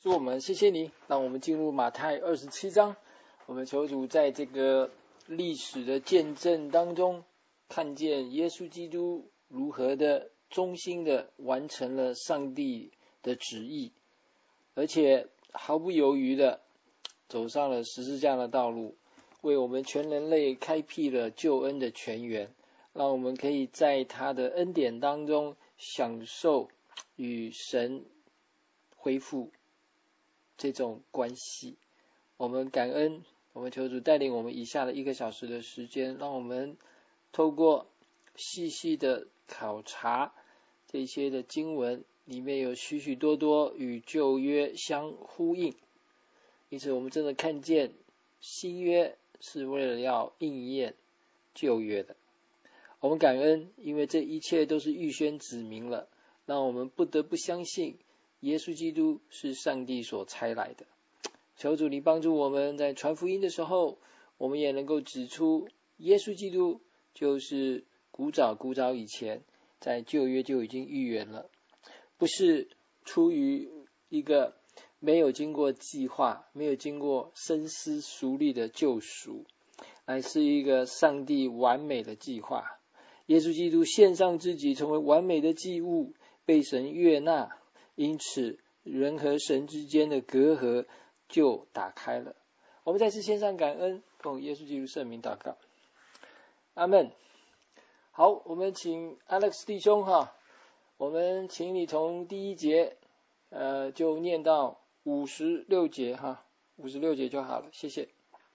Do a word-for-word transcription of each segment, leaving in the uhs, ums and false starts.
主，我们谢谢你，让我们进入马太二十七章。我们求主在这个历史的见证当中，看见耶稣基督如何的忠心的完成了上帝的旨意，而且毫不犹豫的走上了十字架的道路，为我们全人类开辟了救恩的泉源，让我们可以在他的恩典当中享受与神恢复这种关系。我们感恩，我们求主带领我们以下的一个小时的时间，让我们透过细细的考察这些的经文，里面有许许多多与旧约相呼应，因此我们真的看见新约是为了要应验旧约的。我们感恩，因为这一切都是预先指明了，让我们不得不相信耶稣基督是上帝所差来的。求主你帮助我们在传福音的时候，我们也能够指出耶稣基督就是古早古早以前在旧约就已经预言了，不是出于一个没有经过计划，没有经过深思熟虑的救赎，乃是一个上帝完美的计划。耶稣基督献上自己成为完美的祭物，被神悦纳，因此人和神之间的隔阂就打开了。我们再次献上感恩，奉耶稣基督圣名祷告，阿们。好，我们请 Alex 弟兄哈，我们请你从第一节呃就念到五十六节哈，五十六节就好了，谢谢。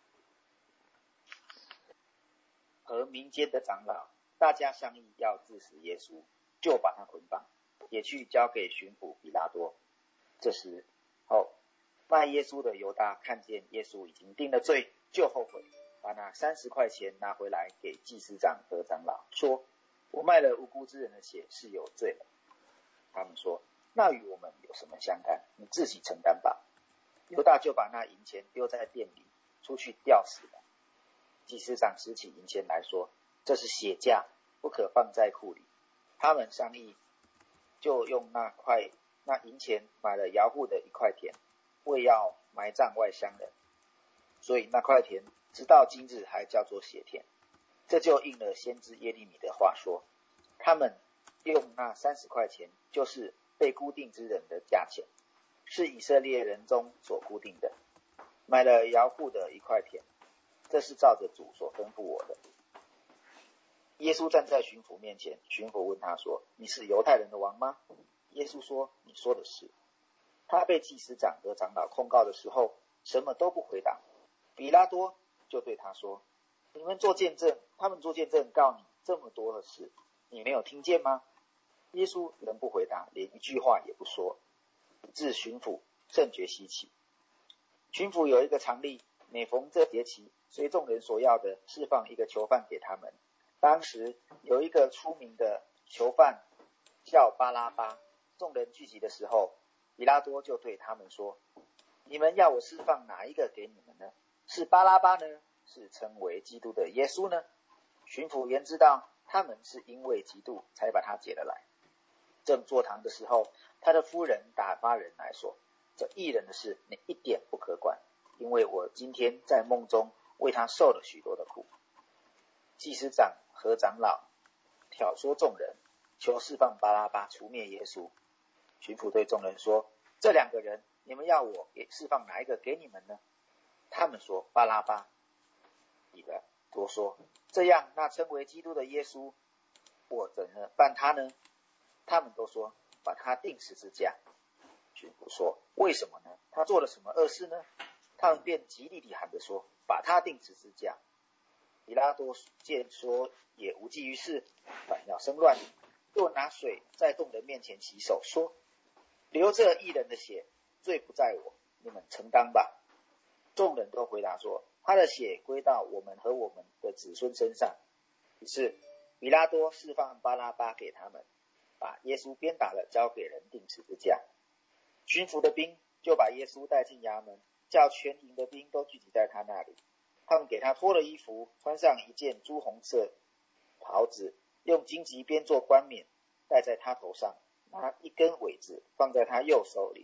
和民间的长老大家商议要治死耶稣，就把他捆绑，也去交给巡抚比拉多。这时后卖耶稣的犹大看见耶稣已经定了罪，就后悔，把那三十块钱拿回来给祭司长和长老，说：我卖了无辜之人的血，是有罪了。他们说：那与我们有什么相干？你自己承担吧。犹大就把那银钱丢在店里，出去吊死了。祭司长拾起银钱来说：这是血价，不可放在库里。他们商议，就用那块那银钱买了窑户的一块田，为要埋葬外乡人，所以那块田直到今日还叫做血田。这就应了先知耶利米的话说：他们用那三十块钱，就是被固定之人的价钱，是以色列人中所固定的，买了窑户的一块田，这是照着主所吩咐我的。耶稣站在巡抚面前，巡抚问他说：你是犹太人的王吗？耶稣说：你说的是。他被祭司长和长老控告的时候，什么都不回答。比拉多就对他说：你们做见证，他们做见证告你这么多的事，你没有听见吗？耶稣仍不回答，连一句话也不说，以致巡抚甚觉稀奇。巡抚有一个常例，每逢这节期，随众人所要的，释放一个囚犯给他们。当时有一个出名的囚犯叫巴拉巴，众人聚集的时候，比拉多就对他们说：你们要我释放哪一个给你们呢？是巴拉巴呢，是称为基督的耶稣呢？巡抚原知道他们是因为嫉妒才把他解了来。正坐堂的时候，他的夫人打发人来说：这义人的事你一点不可管，因为我今天在梦中为他受了许多的苦。祭司长和长老挑唆众人，求释放巴拉巴，除灭耶稣。巡抚对众人说：这两个人，你们要我给释放哪一个给你们呢？他们说：巴拉巴。彼拉多说：这样，那称为基督的耶稣，我怎么办他呢？他们都说：把他钉十字架。巡抚说：为什么呢？他做了什么恶事呢？他们便极力地喊着说：把他钉十字架。比拉多见说也无济于事，反要生乱，就拿水在众人面前洗手，说：流这义人的血，罪不在我，你们承担吧。众人都回答说：他的血归到我们和我们的子孙身上。于是比拉多释放巴拉巴给他们，把耶稣鞭打了，交给人钉十字架。巡抚的兵就把耶稣带进衙门，叫全营的兵都聚集在他那里。他们给他脱了衣服，穿上一件朱红色袍子，用荆棘编做冠冕戴在他头上，拿一根苇子放在他右手里，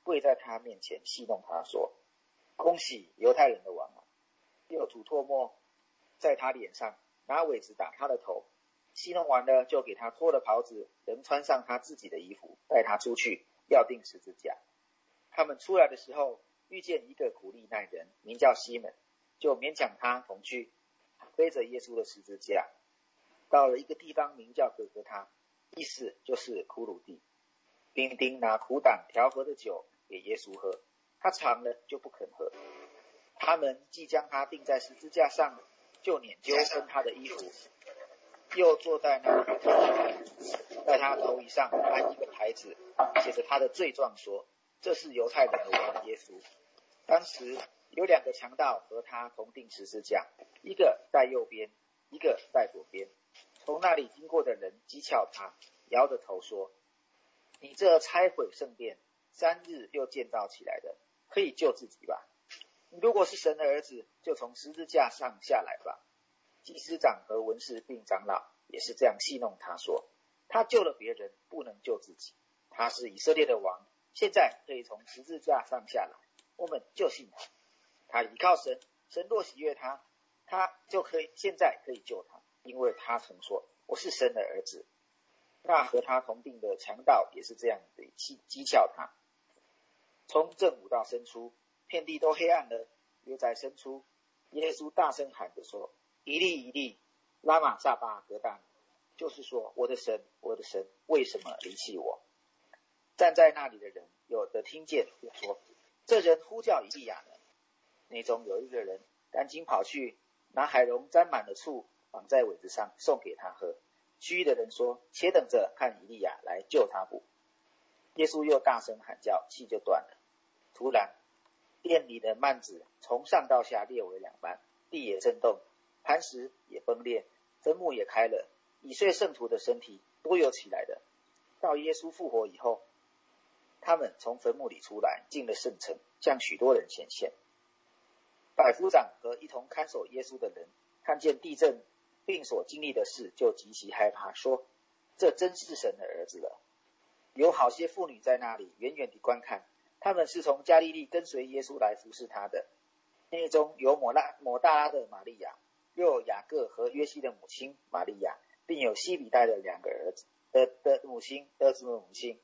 跪在他面前戏弄他说：恭喜犹太人的王啊！又吐唾沫在他脸上，拿苇子打他的头。戏弄完了，就给他脱了袍子，人穿上他自己的衣服，带他出去，要钉十字架。他们出来的时候，遇见一个古利奈人，名叫西门，就勉强他同去，背着耶稣的十字架，到了一个地方名叫各各他，意思就是苦鲁地，兵丁拿苦胆调和的酒给耶稣喝，他尝了就不肯喝。他们既将他钉在十字架上，就捻揪分他的衣服，又坐在那里，在他头以上安一个牌子，写着他的罪状，说这是犹太人的王耶稣。当时有两个强盗和他同钉十字架，一个在右边，一个在左边。从那里经过的人讥诮他，摇着头说：你这拆毁圣殿，三日又建造起来的，可以救自己吧？你如果是神的儿子，就从十字架上下来吧。祭司长和文士并长老也是这样戏弄他说：他救了别人，不能救自己。他是以色列的王，现在可以从十字架上下来，我们就信他。他依靠神，神若喜悦他，他就可以现在可以救他，因为他曾说我是神的儿子。那和他同定的强盗也是这样的讥诮他。从正午到申初，遍地都黑暗了。约在申初，耶稣大声喊着说：以利以利，拉玛撒巴格大尼，就是说我的神，我的神，为什么离弃我？站在那里的人有的听见，就说：这人呼叫以利亚呢。内中有一个人赶紧跑去，拿海蓉沾满了醋，绑在苇子上，送给他喝。其余的人说：且等着看以利亚来救他不？耶稣又大声喊叫，气就断了。突然殿里的幔子从上到下裂为两半，地也震动，磐石也崩裂，坟墓也开了，已睡圣徒的身体都有起来的。到耶稣复活以后，他们从坟墓里出来，进了圣城，向许多人显现。百夫长和一同看守耶稣的人看见地震并所经历的事，就极其害怕，说：这真是神的儿子了。有好些妇女在那里远远地观看，他们是从加利利跟随耶稣来服侍他的。内中有抹拉抹大拉的玛利亚，又有雅各和约西的母亲玛利亚，并有西比代的两个儿子的的母亲儿子的母亲。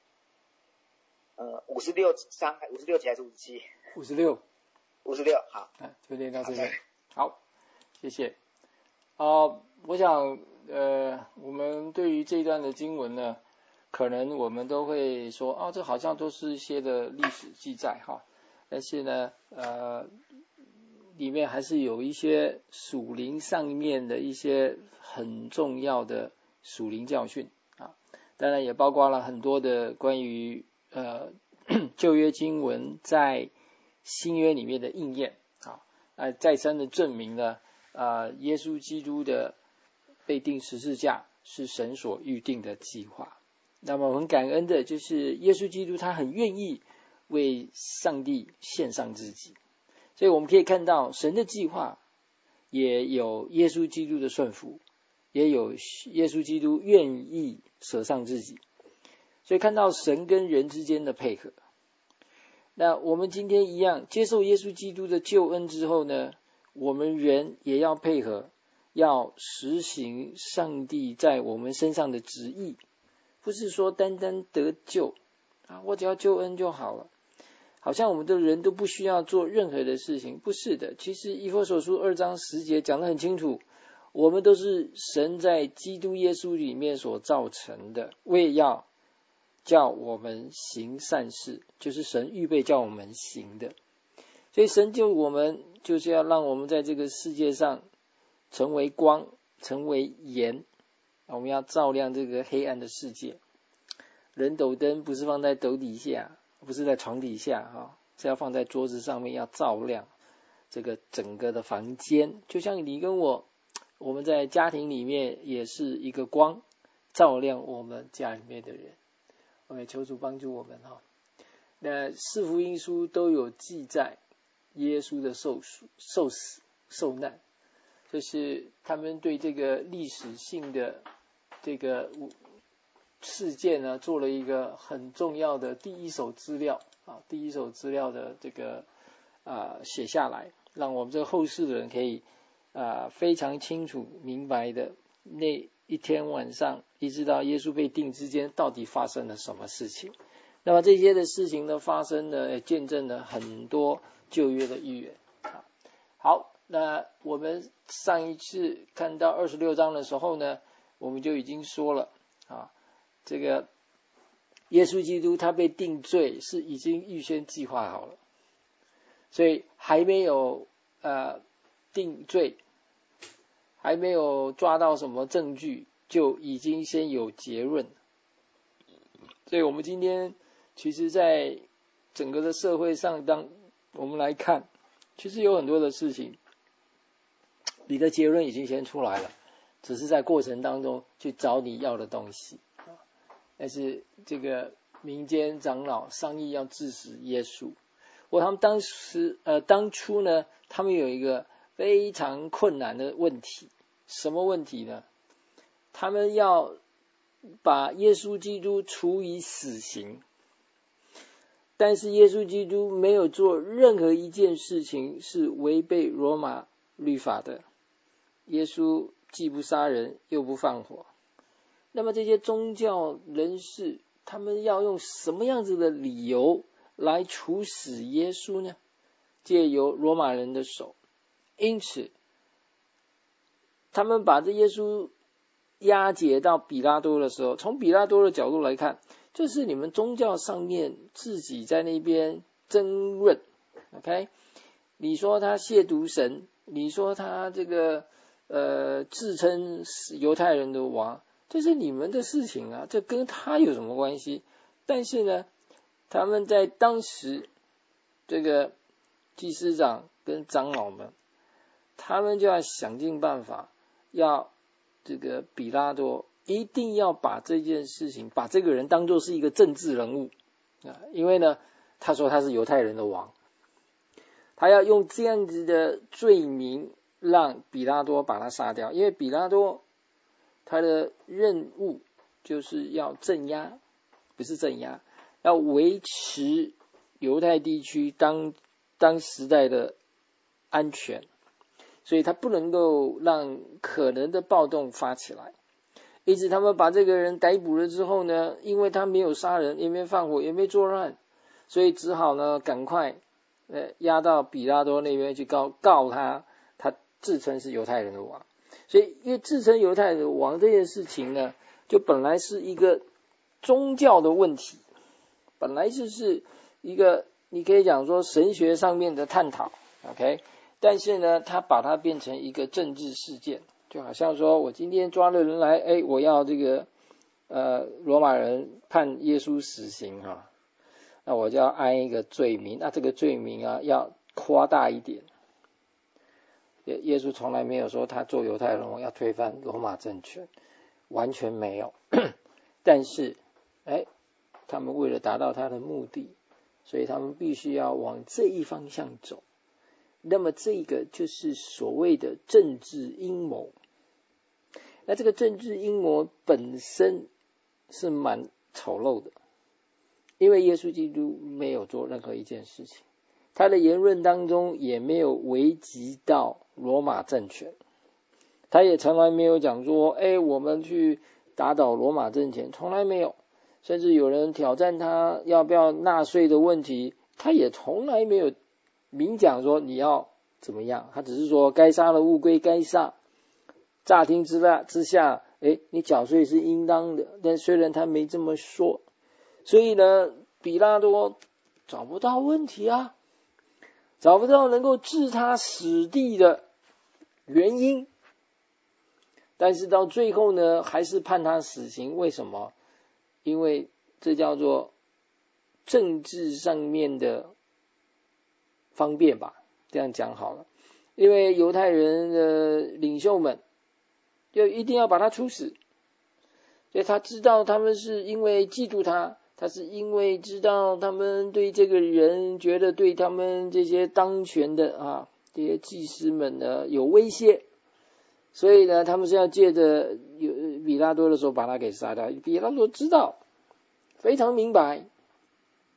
呃，五十六章，五十六节还是五十七？ 五十六， 五十六。好， 啊，就念到这边。好，谢谢。啊、呃，我想，呃，我们对于这一段的经文呢，可能我们都会说，啊，这好像都是一些的历史记载哈，但是呢，呃，里面还是有一些属灵上面的一些很重要的属灵教训啊，当然也包括了很多的关于呃旧约经文在新约里面的应验啊，呃，再三的证明了啊，耶稣基督的被钉十字架是神所预定的计划。那么我很感恩的就是耶稣基督他很愿意为上帝献上自己，所以我们可以看到神的计划也有耶稣基督的顺服，也有耶稣基督愿意舍上自己，所以看到神跟人之间的配合。那我们今天一样接受耶稣基督的救恩之后呢，我们人也要配合，要实行上帝在我们身上的旨意，不是说单单得救啊，我只要救恩就好了，好像我们的人都不需要做任何的事情，不是的。其实以弗所书二章十节讲得很清楚，我们都是神在基督耶稣里面所造成的，为要叫我们行善事，就是神预备叫我们行的。所以神救我们就是要让我们在这个世界上成为光，成为盐，我们要照亮这个黑暗的世界。人斗灯不是放在斗底下，不是在床底下啊，是要放在桌子上面，要照亮这个整个的房间。就像你跟我，我们在家庭里面也是一个光，照亮我们家里面的人。我也求主帮助我们哈。那四福音书都有记载耶稣的受受死受难，就是他们对这个历史性的这个事件呢做了一个很重要的第一手资料啊，第一手资料的这个啊写下来，让我们这个后世的人可以啊非常清楚明白的那一天晚上一直到耶稣被定之间到底发生了什么事情。那么这些的事情的发生呢，也见证了很多旧约的预言。好，那我们上一次看到二十六章的时候呢，我们就已经说了啊，这个耶稣基督他被定罪是已经预先计划好了，所以还没有呃定罪，还没有抓到什么证据，就已经先有结论。所以我们今天其实在整个的社会上，当我们来看，其实有很多的事情你的结论已经先出来了，只是在过程当中去找你要的东西。但是这个民间长老商议要治死耶稣，我他们当时呃当初呢，他们有一个非常困难的问题，什么问题呢？他们要把耶稣基督处以死刑，但是耶稣基督没有做任何一件事情是违背罗马律法的，耶稣既不杀人又不放火。那么这些宗教人士他们要用什么样子的理由来处死耶稣呢？借由罗马人的手。因此他们把这耶稣押解到比拉多的时候，从比拉多的角度来看，这是你们宗教上面自己在那边争论 OK， 你说他亵渎神，你说他这个呃自称犹太人的王，这是你们的事情啊，这跟他有什么关系？但是呢，他们在当时这个祭司长跟长老们，他们就要想尽办法，要这个比拉多一定要把这件事情，把这个人当作是一个政治人物啊，因为呢，他说他是犹太人的王，他要用这样子的罪名让比拉多把他杀掉，因为比拉多他的任务就是要镇压，不是镇压，要维持犹太地区当当时代的安全，所以他不能够让可能的暴动发起来。因此他们把这个人逮捕了之后呢，因为他没有杀人，也没放火，也没作乱，所以只好呢赶快呃押到比拉多那边去告告他，他自称是犹太人的王。所以因为自称犹太人的王这件事情呢，就本来是一个宗教的问题，本来就是一个你可以讲说神学上面的探讨 OK， 但是呢他把它变成一个政治事件，就好像说我今天抓了人来，哎，我要这个呃罗马人判耶稣死刑哈、啊，那我就要安一个罪名，那这个罪名啊要夸大一点。耶耶稣从来没有说他做犹太人我要推翻罗马政权，完全没有。但是哎，他们为了达到他的目的，所以他们必须要往这一方向走。那么这个就是所谓的政治阴谋。那这个政治阴谋本身是蛮丑陋的，因为耶稣基督没有做任何一件事情，他的言论当中也没有危及到罗马政权，他也从来没有讲说哎，我们去打倒罗马政权，从来没有。甚至有人挑战他要不要纳税的问题，他也从来没有明讲说你要怎么样，他只是说该杀的物归该杀，乍听之下之下诶你缴税是应当的，但虽然他没这么说，所以呢比拉多找不到问题啊，找不到能够置他死地的原因，但是到最后呢还是判他死刑。为什么？因为这叫做政治上面的方便吧，这样讲好了。因为犹太人的领袖们就一定要把他处死，所以他知道他们是因为嫉妒他，他是因为知道他们对这个人觉得对他们这些当权的啊这些祭司们呢有威胁，所以呢他们是要借着比拉多的时候把他给杀掉。比拉多知道非常明白，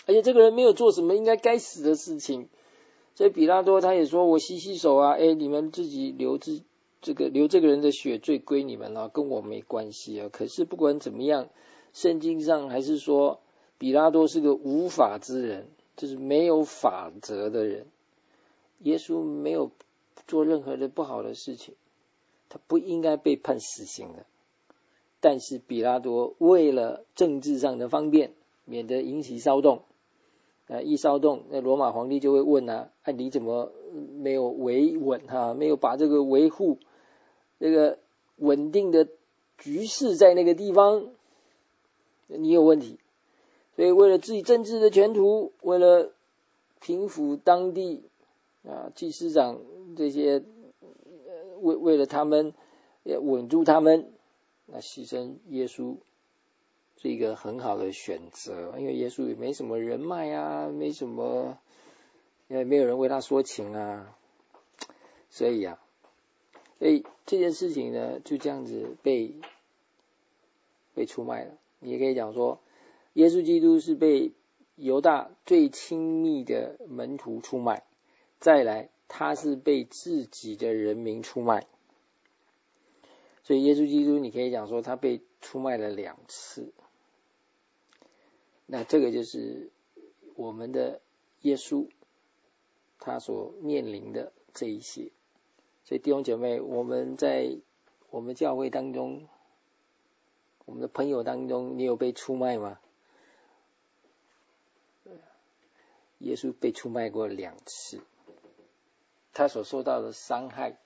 而且这个人没有做什么应该该死的事情，所以比拉多他也说，我洗洗手啊，哎，你们自己流自这个流这个人的血罪归你们啊，跟我没关系啊。可是不管怎么样，圣经上还是说比拉多是个无法之人，就是没有法则的人。耶稣没有做任何的不好的事情，他不应该被判死刑的。但是比拉多为了政治上的方便，免得引起骚动，啊，一骚动，那罗马皇帝就会问啊，啊你怎么没有维稳哈、啊，没有把这个维护这个稳定的局势在那个地方，你有问题。所以为了自己政治的前途，为了平抚当地啊祭司长这些，呃、为为了他们也稳住他们，那牺牲耶稣是一个很好的选择，因为耶稣也没什么人脉啊，没什么，因为没有人为他说情啊，所以啊，所以这件事情呢，就这样子被被出卖了。你也可以讲说，耶稣基督是被犹大最亲密的门徒出卖，再来他是被自己的人民出卖。所以耶稣基督你可以讲说他被出卖了两次。那这个就是我们的耶稣他所面临的这一些。所以弟兄姐妹，我们在我们教会当中，我们的朋友当中，你有被出卖吗？耶稣被出卖过两次，他所受到的伤害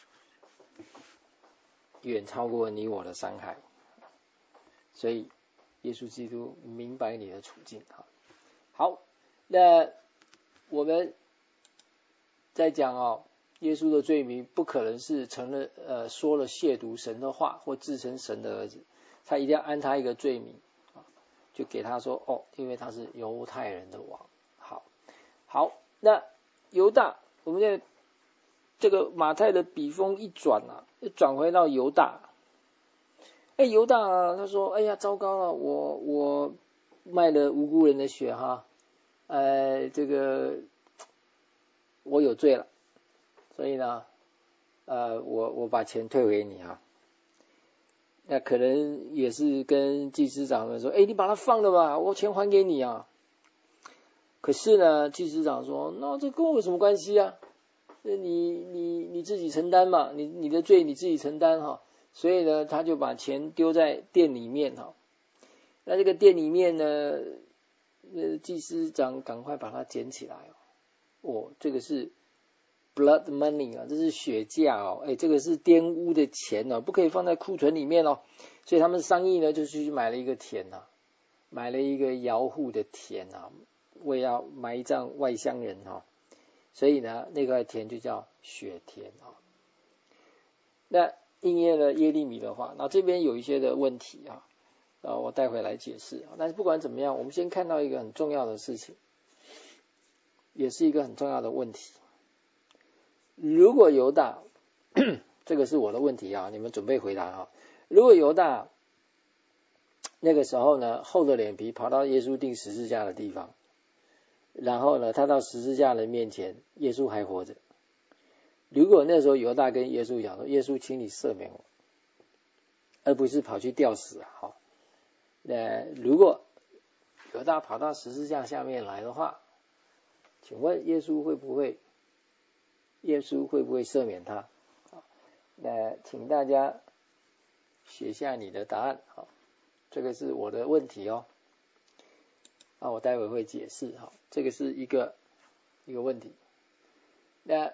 远超过你我的伤害，所以耶稣基督明白你的处境。好，那我们在讲哦，耶稣的罪名不可能是成了呃说了亵渎神的话或自称神的儿子，他一定要安他一个罪名，就给他说哦，因为他是犹太人的王。好，好，那犹大，我们在这个马太的笔锋一转啊，转回到犹大。哎，犹大啊，他说：“哎呀，糟糕了，我我卖了无辜人的血哈，呃，这个我有罪了，所以呢，呃，我我把钱退回你啊。”那可能也是跟祭司长们说：“哎，你把他放了吧，我钱还给你啊。”可是呢，祭司长说：“那这跟我有什么关系啊？你你你自己承担嘛，你你的罪你自己承担哈。”所以呢，他就把钱丢在店里面哈。那这个店里面呢，呃，祭司长赶快把它捡起来哦。哦，这个是 blood money 啊，这是血价哦。哎，这个是玷污的钱哦，不可以放在库存里面哦。所以他们商议呢，就去买了一个田啊，买了一个窑户的田啊，为要埋葬外乡人哈。所以呢，那块田就叫血田啊。那应验了耶利米的话，那这边有一些的问题啊，啊，我待会来解释。但是不管怎么样，我们先看到一个很重要的事情，也是一个很重要的问题。如果犹大，这个是我的问题啊，你们准备回答啊。如果犹大那个时候呢，厚着脸皮跑到耶稣钉十字架的地方，然后呢，他到十字架的面前，耶稣还活着。如果那时候犹大跟耶稣讲说：“耶稣，请你赦免我”，而不是跑去吊死啊！好，那如果犹大跑到十字架下面来的话，请问耶稣会不会？耶稣会不会赦免他？那请大家写下你的答案。好，这个是我的问题哦。那我待会会解释。好，这个是一个一个问题。那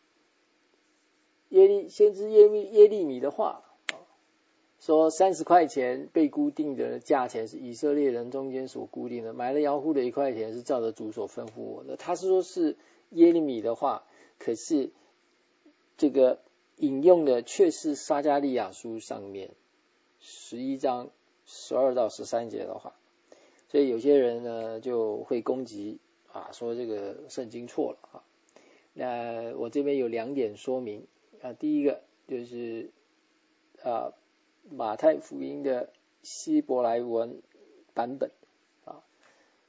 耶利先知耶利耶利米的话说，三十块钱被固定的价钱是以色列人中间所固定的，买了窑户的一块钱是照着主所吩咐我的。他是说是耶利米的话，可是这个引用的却是撒迦利亚书上面十一章十二到十三节的话，所以有些人呢就会攻击啊，说这个圣经错了啊。那我这边有两点说明啊，第一个就是啊马太福音的希伯来文版本啊，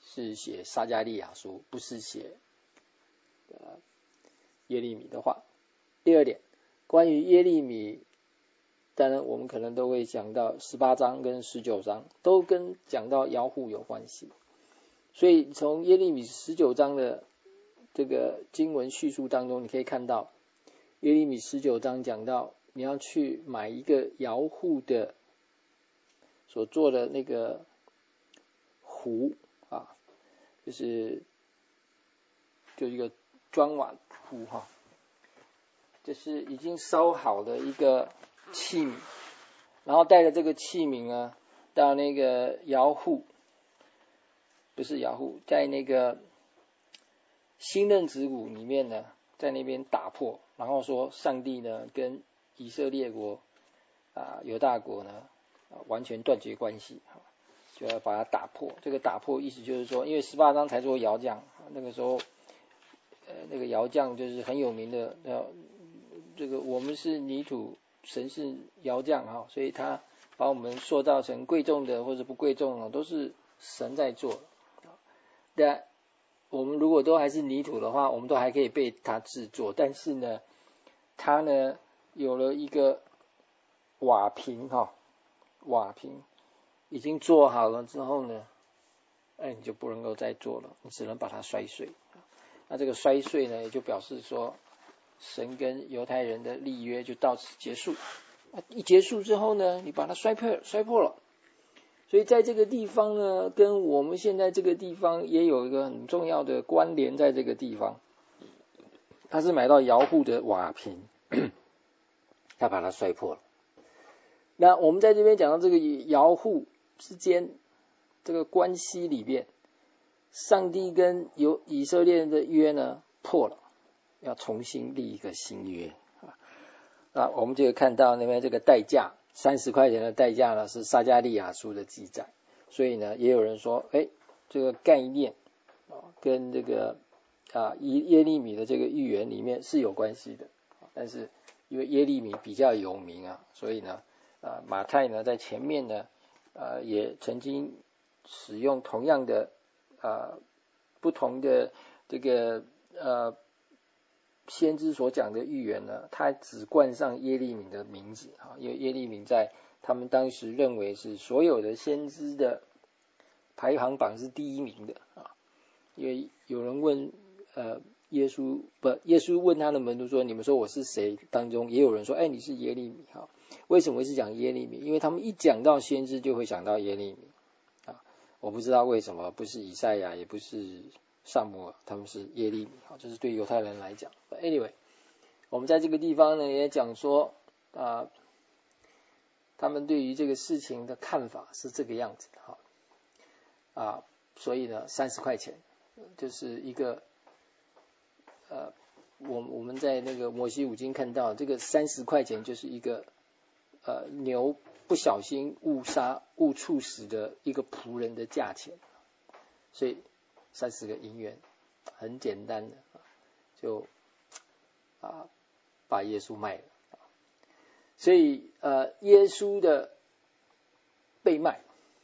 是写撒迦利亚书，不是写呃耶利米的话。第二点，关于耶利米，当然我们可能都会讲到十八章跟十九章都跟讲到摇户有关系，所以从耶利米十九章的这个经文叙述当中，你可以看到耶利米十九章讲到你要去买一个摇户的所做的那个壶啊，就是就一个砖瓦壶哈，这是已经烧好的一个器皿，然后带着这个器皿呢到那个窑户，不是窑户，在那个新任子谷里面呢，在那边打破，然后说上帝呢跟以色列国啊犹大国呢、啊、完全断绝关系，就要把它打破。这个打破意思就是说，因为十八章才做窑匠，那个时候呃那个窑匠就是很有名的，呃这个我们是泥土，神是窑匠哈，所以他把我们塑造成贵重的或者不贵重的，都是神在做。但我们如果都还是泥土的话，我们都还可以被他制作，但是呢，他呢有了一个瓦瓶哈，瓦瓶已经做好了之后呢，哎，你就不能够再做了，你只能把它摔碎。那这个摔碎呢，也就表示说，神跟犹太人的立约就到此结束。一结束之后呢，你把它摔破，摔破了。所以在这个地方呢，跟我们现在这个地方也有一个很重要的关联，在这个地方，他是买到窑户的瓦瓶，他把它摔破了。那我们在这边讲到这个窑户之间这个关系里边，上帝跟有以色列人的约呢破了，要重新立一个新约啊。那我们就看到那边这个代价。三十块钱的代价呢，是撒迦利亚书的记载，所以呢，也有人说，哎，这个概念啊，跟这个啊耶利米的这个预言里面是有关系的，但是因为耶利米比较有名啊，所以呢，啊马太呢在前面呢，啊也曾经使用同样的啊不同的这个呃。先知所讲的预言呢，他只冠上耶利米的名字啊，因为耶利米在他们当时认为是所有的先知的排行榜是第一名的啊。因为有人问呃耶稣不，耶稣问他的门徒说：“你们说我是谁？”当中也有人说：“哎，你是耶利米。”哈，为什么会是讲耶利米？因为他们一讲到先知就会想到耶利米啊。我不知道为什么，不是以赛亚，也不是撒母耳，他们是耶利米，好，这是对犹太人来讲。Anyway， 我们在这个地方呢也讲说啊、呃，他们对于这个事情的看法是这个样子的哈啊，所以呢，三十块钱就是一个呃，我我们在那个摩西五经看到这个三十块钱就是一个呃牛不小心误杀误处死的一个仆人的价钱，所以。三十个银元，很简单的，就啊把耶稣卖了。所以呃，耶稣的被卖，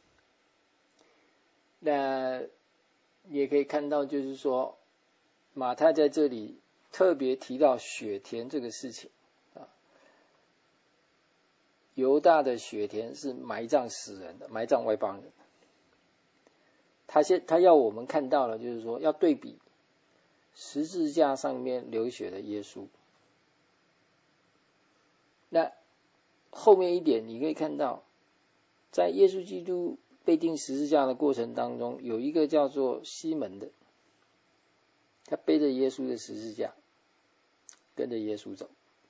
那你也可以看到，就是说马太在这里特别提到血田这个事情啊。犹大的血田是埋葬死人的，埋葬外邦人。他先，他要我们看到了，就是说要对比十字架上面流血的耶稣。那后面一点你可以看到，在耶稣基督被钉十字架的过程当中，有一个叫做西门的，他背着耶稣的十字架，跟着耶稣走。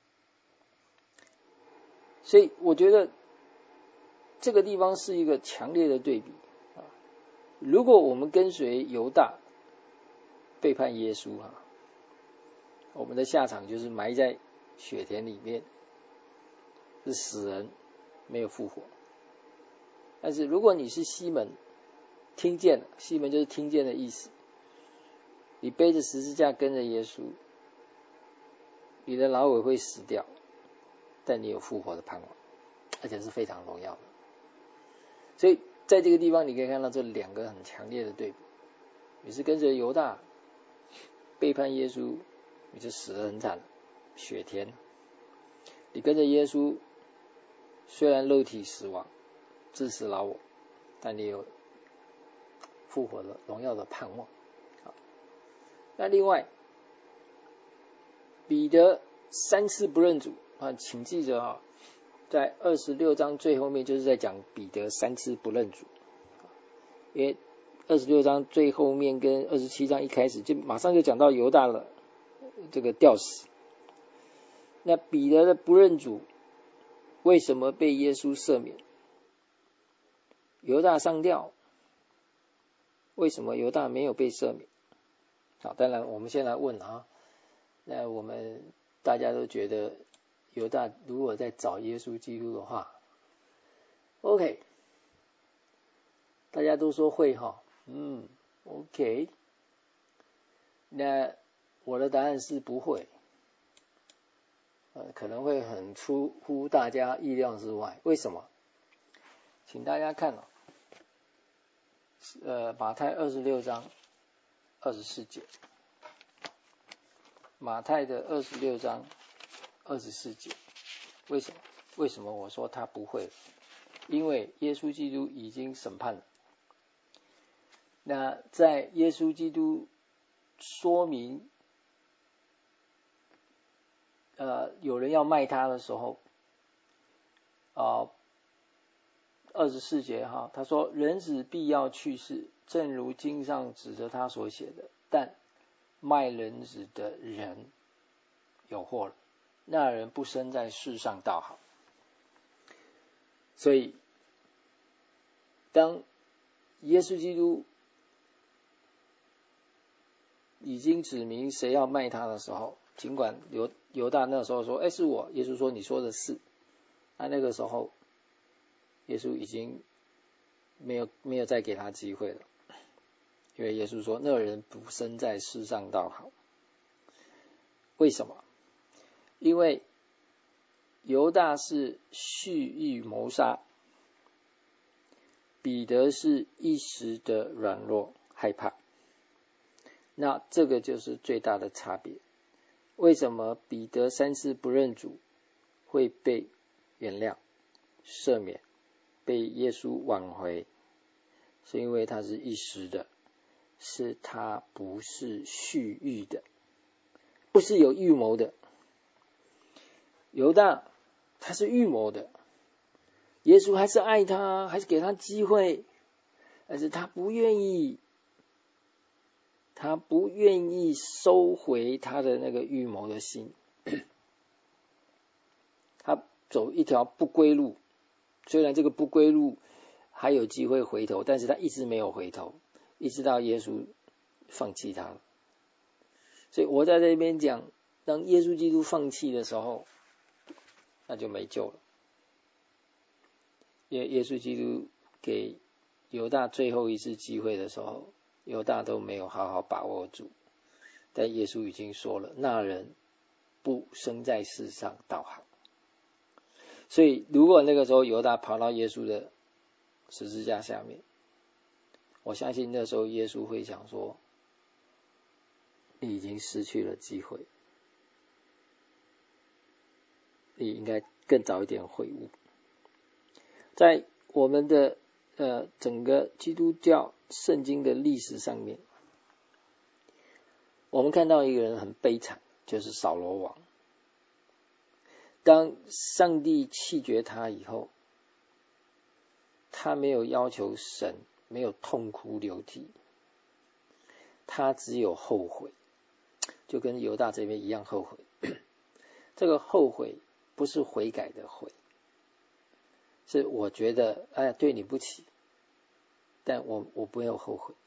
所以我觉得这个地方是一个强烈的对比。如果我们跟随犹大背叛耶稣啊，我们的下场就是埋在血田里面，是死人，没有复活。但是如果你是西门，听见了，西门就是听见的意思，你背着十字架跟着耶稣，你的老尾会死掉，但你有复活的盼望，而且是非常荣耀的。所以在这个地方你可以看到这两个很强烈的对比。 你是跟着犹大背叛耶稣，你就死得很惨，血填。你跟着耶稣，虽然肉体死亡，致死老我，但你有复活的荣耀的盼望。那另外，彼得三次不认主啊，请记着啊，在二十六章最后面就是在讲彼得三次不认主，因为二十六章最后面跟二十七章一开始就马上就讲到犹大了这个吊死。那彼得的不认主为什么被耶稣赦免？犹大上吊，为什么犹大没有被赦免？好，当然我们先来问啊，那我们大家都觉得犹大如果在找耶稣基督的话 ，OK， 大家都说会哈，嗯 ，OK， 那我的答案是不会，呃，可能会很出乎大家意料之外。为什么？请大家看哦，呃，马太二十六章二十四节，马太的二十六章二十四节，为什么？为什么我说他不会？因为耶稣基督已经审判了。那在耶稣基督说明呃有人要卖他的时候，啊二十四节哈，他说人子必要去世，正如经上指着他所写的，但卖人子的人有祸了，那人不生在世上倒好。所以当耶稣基督已经指明谁要卖他的时候，尽管犹犹大那时候说，哎，是我，耶稣说你说的是，那那个时候耶稣已经没有没有再给他机会了，因为耶稣说那人不生在世上倒好。为什么？因为犹大是蓄意谋杀，彼得是一时的软弱害怕，那这个就是最大的差别。为什么彼得三次不认主会被原谅赦免，被耶稣挽回？是因为他是一时的，是他不是蓄意的，不是有预谋的。犹大他是预谋的，耶稣还是爱他，还是给他机会，但是他不愿意，他不愿意收回他的那个预谋的心，他走一条不归路，虽然这个不归路还有机会回头，但是他一直没有回头，一直到耶稣放弃他了。所以我在这边讲，当耶稣基督放弃的时候，那就没救了。因为耶稣基督给犹大最后一次机会的时候，犹大都没有好好把握住，但耶稣已经说了，那人不生在世上倒好。所以如果那个时候犹大跑到耶稣的十字架下面，我相信那时候耶稣会想说，你已经失去了机会，你应该更早一点悔悟。在我们的呃整个基督教圣经的历史上面，我们看到一个人很悲惨，就是扫罗王。当上帝弃绝他以后，他没有要求神，没有痛哭流涕，他只有后悔，就跟犹大这边一样后悔。这个后悔不是悔改的悔，是我觉得哎呀对你不起，但我我不要后悔。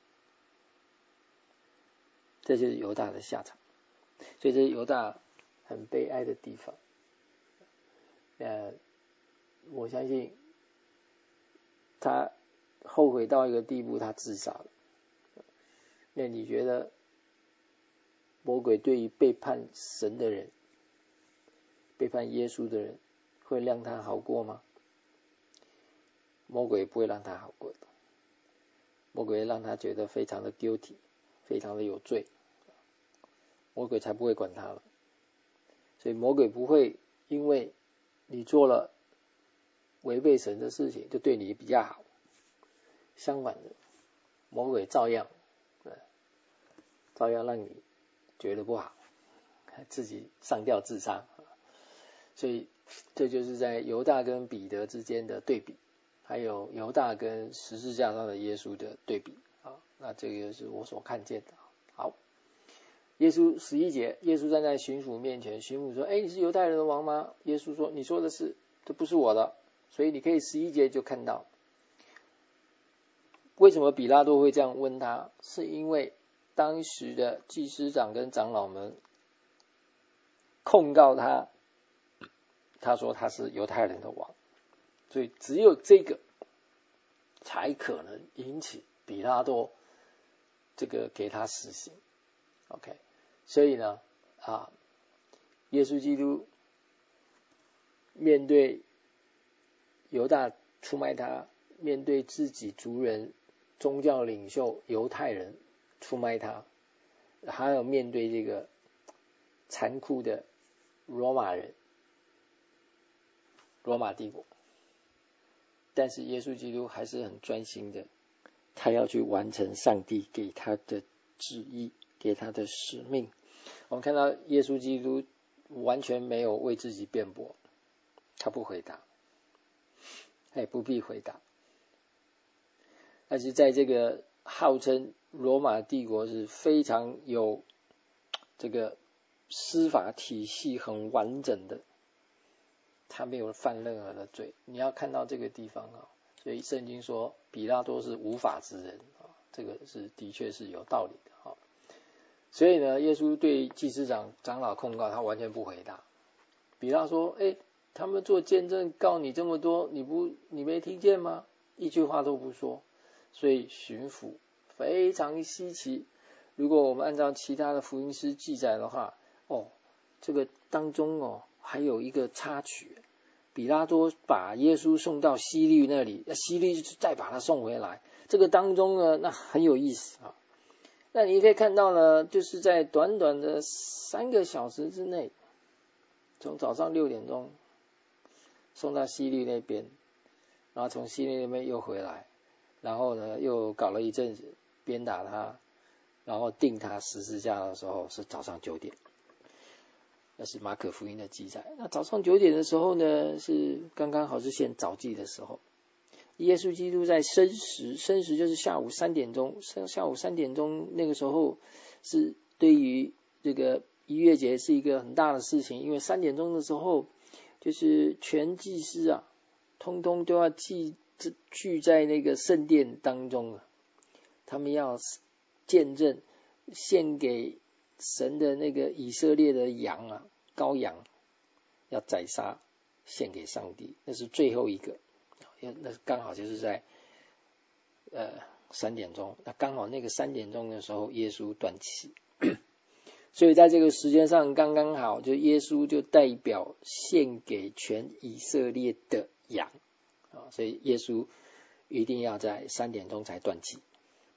这就是犹大的下场，所以这是犹大很悲哀的地方。呃，我相信他后悔到一个地步，他自杀了。那你觉得魔鬼对于背叛神的人、背叛耶稣的人，会让他好过吗？魔鬼不会让他好过的，魔鬼会让他觉得非常的 guilty， 非常的有罪，魔鬼才不会管他了。所以魔鬼不会因为你做了违背神的事情就对你比较好，相反的，魔鬼照样照样让你觉得不好，自己上吊自杀。所以这就是在犹大跟彼得之间的对比，还有犹大跟十字架上的耶稣的对比啊。那这个是我所看见的。好，耶稣十一节，耶稣站在巡抚面前，巡抚说：“哎，你是犹太人的王吗？”耶稣说：“你说的是，这不是我的。”所以你可以十一节就看到，为什么比拉多会这样问他，是因为当时的祭司长跟长老们控告他，他说他是犹太人的王，所以只有这个才可能引起比拉多这个给他死刑。OK， 所以呢，啊，耶稣基督面对犹大出卖他，面对自己族人、宗教领袖犹太人出卖他，还有面对这个残酷的罗马人、罗马帝国，但是耶稣基督还是很专心的，他要去完成上帝给他的旨意，给他的使命。我们看到耶稣基督完全没有为自己辩驳，他不回答，他也不必回答。但是在这个号称罗马帝国是非常有这个司法体系很完整的，他没有犯任何的罪。你要看到这个地方啊，所以圣经说比拉多是无法之人啊，这个是的确是有道理的啊。所以呢，耶稣对祭司长、长老控告，他完全不回答。比拉说：“哎，他们做见证告你这么多，你不你没听见吗？”一句话都不说。所以巡抚非常稀奇。如果我们按照其他的福音书记载的话，哦，这个当中哦还有一个插曲，比拉多把耶稣送到希律那里，希律再把他送回来。这个当中呢，那很有意思啊。那你可以看到呢，就是在短短的三个小时之内，从早上六点钟送到希律那边，然后从希律那边又回来。然后呢，又搞了一阵子，鞭打他，然后钉他十字架的时候是早上九点，那是马可福音的记载。那早上九点的时候呢，是刚刚好是现早祭的时候。耶稣基督在申时，申时就是下午三点钟，下午三点钟那个时候是对于这个逾越节是一个很大的事情，因为三点钟的时候，就是全祭司啊，通通都要祭。聚在那个圣殿当中，他们要见证献给神的那个以色列的羊啊，羔羊要宰杀献给上帝，那是最后一个，那刚好就是在呃三点钟，那刚好那个三点钟的时候，耶稣断气，所以在这个时间上刚刚好，就耶稣就代表献给全以色列的羊。所以耶稣一定要在三点钟才断气。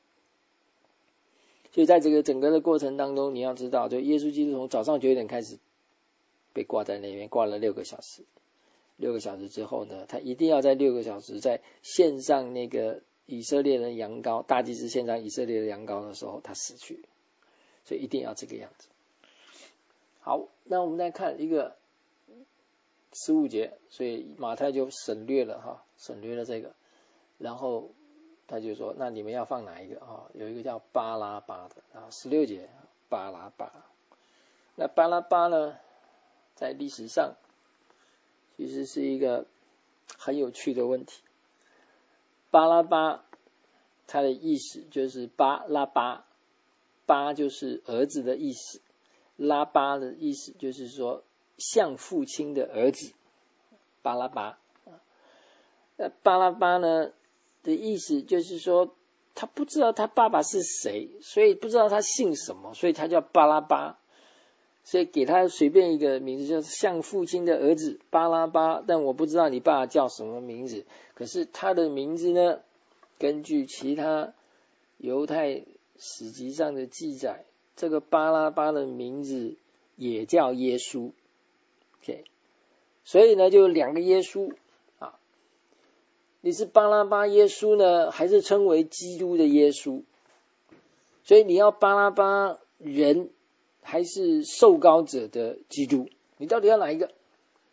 所以在这个整个的过程当中，你要知道，就耶稣基督从早上九点开始被挂在那边，挂了六个小时。六个小时之后呢，他一定要在六个小时在献上那个以色列的羊羔，大祭司献上以色列的羊羔的时候，他死去。所以一定要这个样子。好，那我们再看一个十五节，所以马太就省略了哈，省略了这个，然后他就说，那你们要放哪一个啊？有一个叫巴拉巴的啊，十六节巴拉巴。那巴拉巴呢，在历史上其实是一个很有趣的问题。巴拉巴它的意思就是巴拉巴，巴就是儿子的意思，拉巴的意思就是说像父亲的儿子，巴拉巴。那巴拉巴呢的意思就是说，他不知道他爸爸是谁，所以不知道他姓什么，所以他叫巴拉巴，所以给他随便一个名字，就是像父亲的儿子巴拉巴。但我不知道你爸叫什么名字，可是他的名字呢，根据其他犹太史籍上的记载，这个巴拉巴的名字也叫耶稣。OK， 所以呢，就有两个耶稣啊，你是巴拉巴耶稣呢，还是称为基督的耶稣？所以你要巴拉巴人，还是受膏者的基督？你到底要哪一个？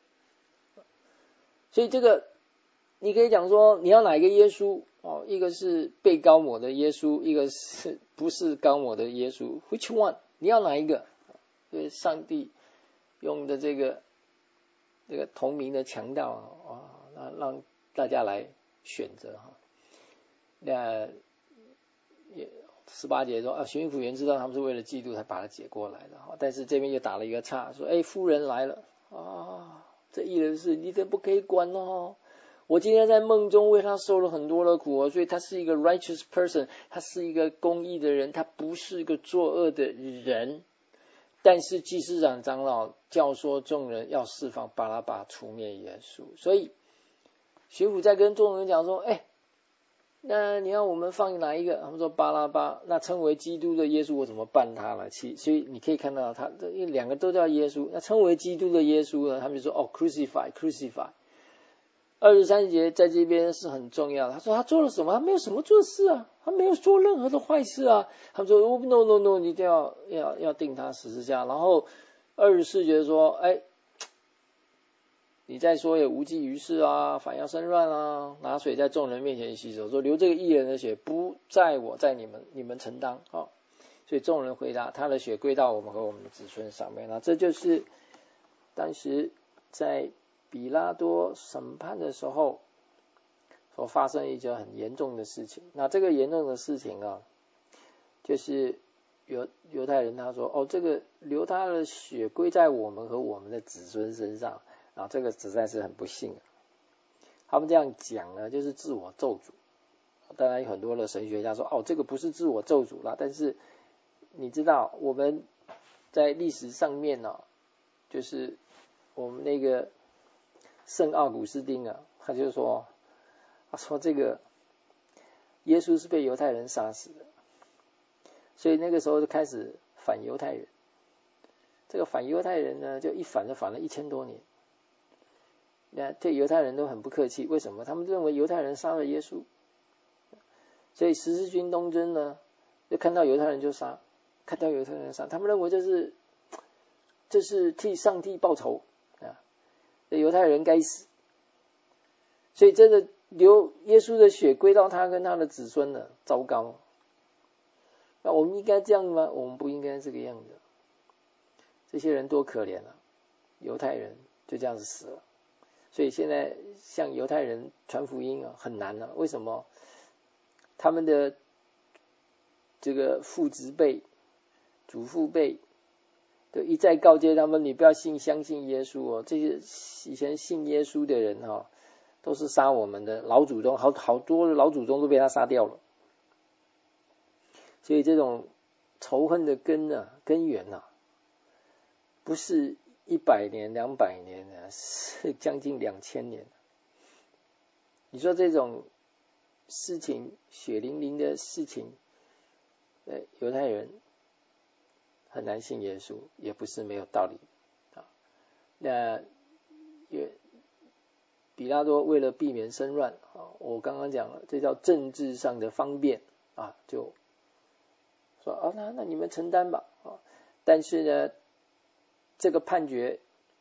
所以这个你可以讲说，你要哪一个耶稣？哦，一个是被膏抹的耶稣，一个是不是膏抹的耶稣 ？Which one？ 你要哪一个？所以上帝用的这个这个同名的强调啊，那让大家来选择哈。那也十八节说啊，巡抚员知道他们是为了嫉妒才把他解过来的哈，但是这边又打了一个岔，说哎，夫人来了啊，这异人事你真不可以管哦。我今天在梦中为他受了很多的苦哦，所以他是一个 righteous person， 他是一个公义的人，他不是一个作恶的人。但是祭司长长老教唆众人要释放巴拉巴，除灭耶稣。所以巡抚在跟众人讲说，哎，那你要我们放哪一个？他们说巴拉巴，那称为基督的耶稣我怎么办他了？所以你可以看到他这两个都叫耶稣，那称为基督的耶稣呢，他们就说哦 crucify crucify。二十三节在这边是很重要的，他说他做了什么？他没有什么做事啊，他没有做任何的坏事啊。他们说、oh, no no no， 你一定要要要定他十字架。然后二十四节说，哎，你再说也无济于事啊，反要生乱啊，拿水在众人面前洗手，说流这个义人的血不在我，在你们，你们承当啊、哦。所以众人回答，他的血归到我们和我们的子孙上面。那这就是当时在比拉多审判的时候所发生一件很严重的事情。那这个严重的事情啊，就是犹犹太人他说，哦，这个流他的血归在我们和我们的子孙身上啊，这个实在是很不幸。他们这样讲呢，就是自我咒诅。当然有很多的神学家说，哦，这个不是自我咒诅啦，但是你知道我们在历史上面呢、啊，就是我们那个圣奥古斯丁啊，他就说，他说这个耶稣是被犹太人杀死的，所以那个时候就开始反犹太人。这个反犹太人呢，就一反就反了一千多年。那对犹太人都很不客气，为什么？他们认为犹太人杀了耶稣，所以十字军东征呢，就看到犹太人就杀，看到犹太人杀，他们认为这是这是替上帝报仇啊。犹太人该死，所以这个流耶稣的血归到他跟他的子孙了，糟糕。那我们应该这样吗？我们不应该这个样子。这些人多可怜啊，犹太人就这样子死了。所以现在向犹太人传福音啊，很难啊。为什么？他们的这个父执辈、祖父辈就一再告诫他们，你不要信相信耶稣哦。这些以前信耶稣的人哈、哦，都是杀我们的老祖宗，好好多的老祖宗都被他杀掉了。所以这种仇恨的根啊，根源啊，不是一百年、两百年啊，是将近两千年。你说这种事情，血淋淋的事情，呃，犹太人很难信耶稣，也不是没有道理啊。那也比拉多为了避免生乱啊，我刚刚讲了，这叫政治上的方便啊，就说啊，那那你们承担吧啊。但是呢，这个判决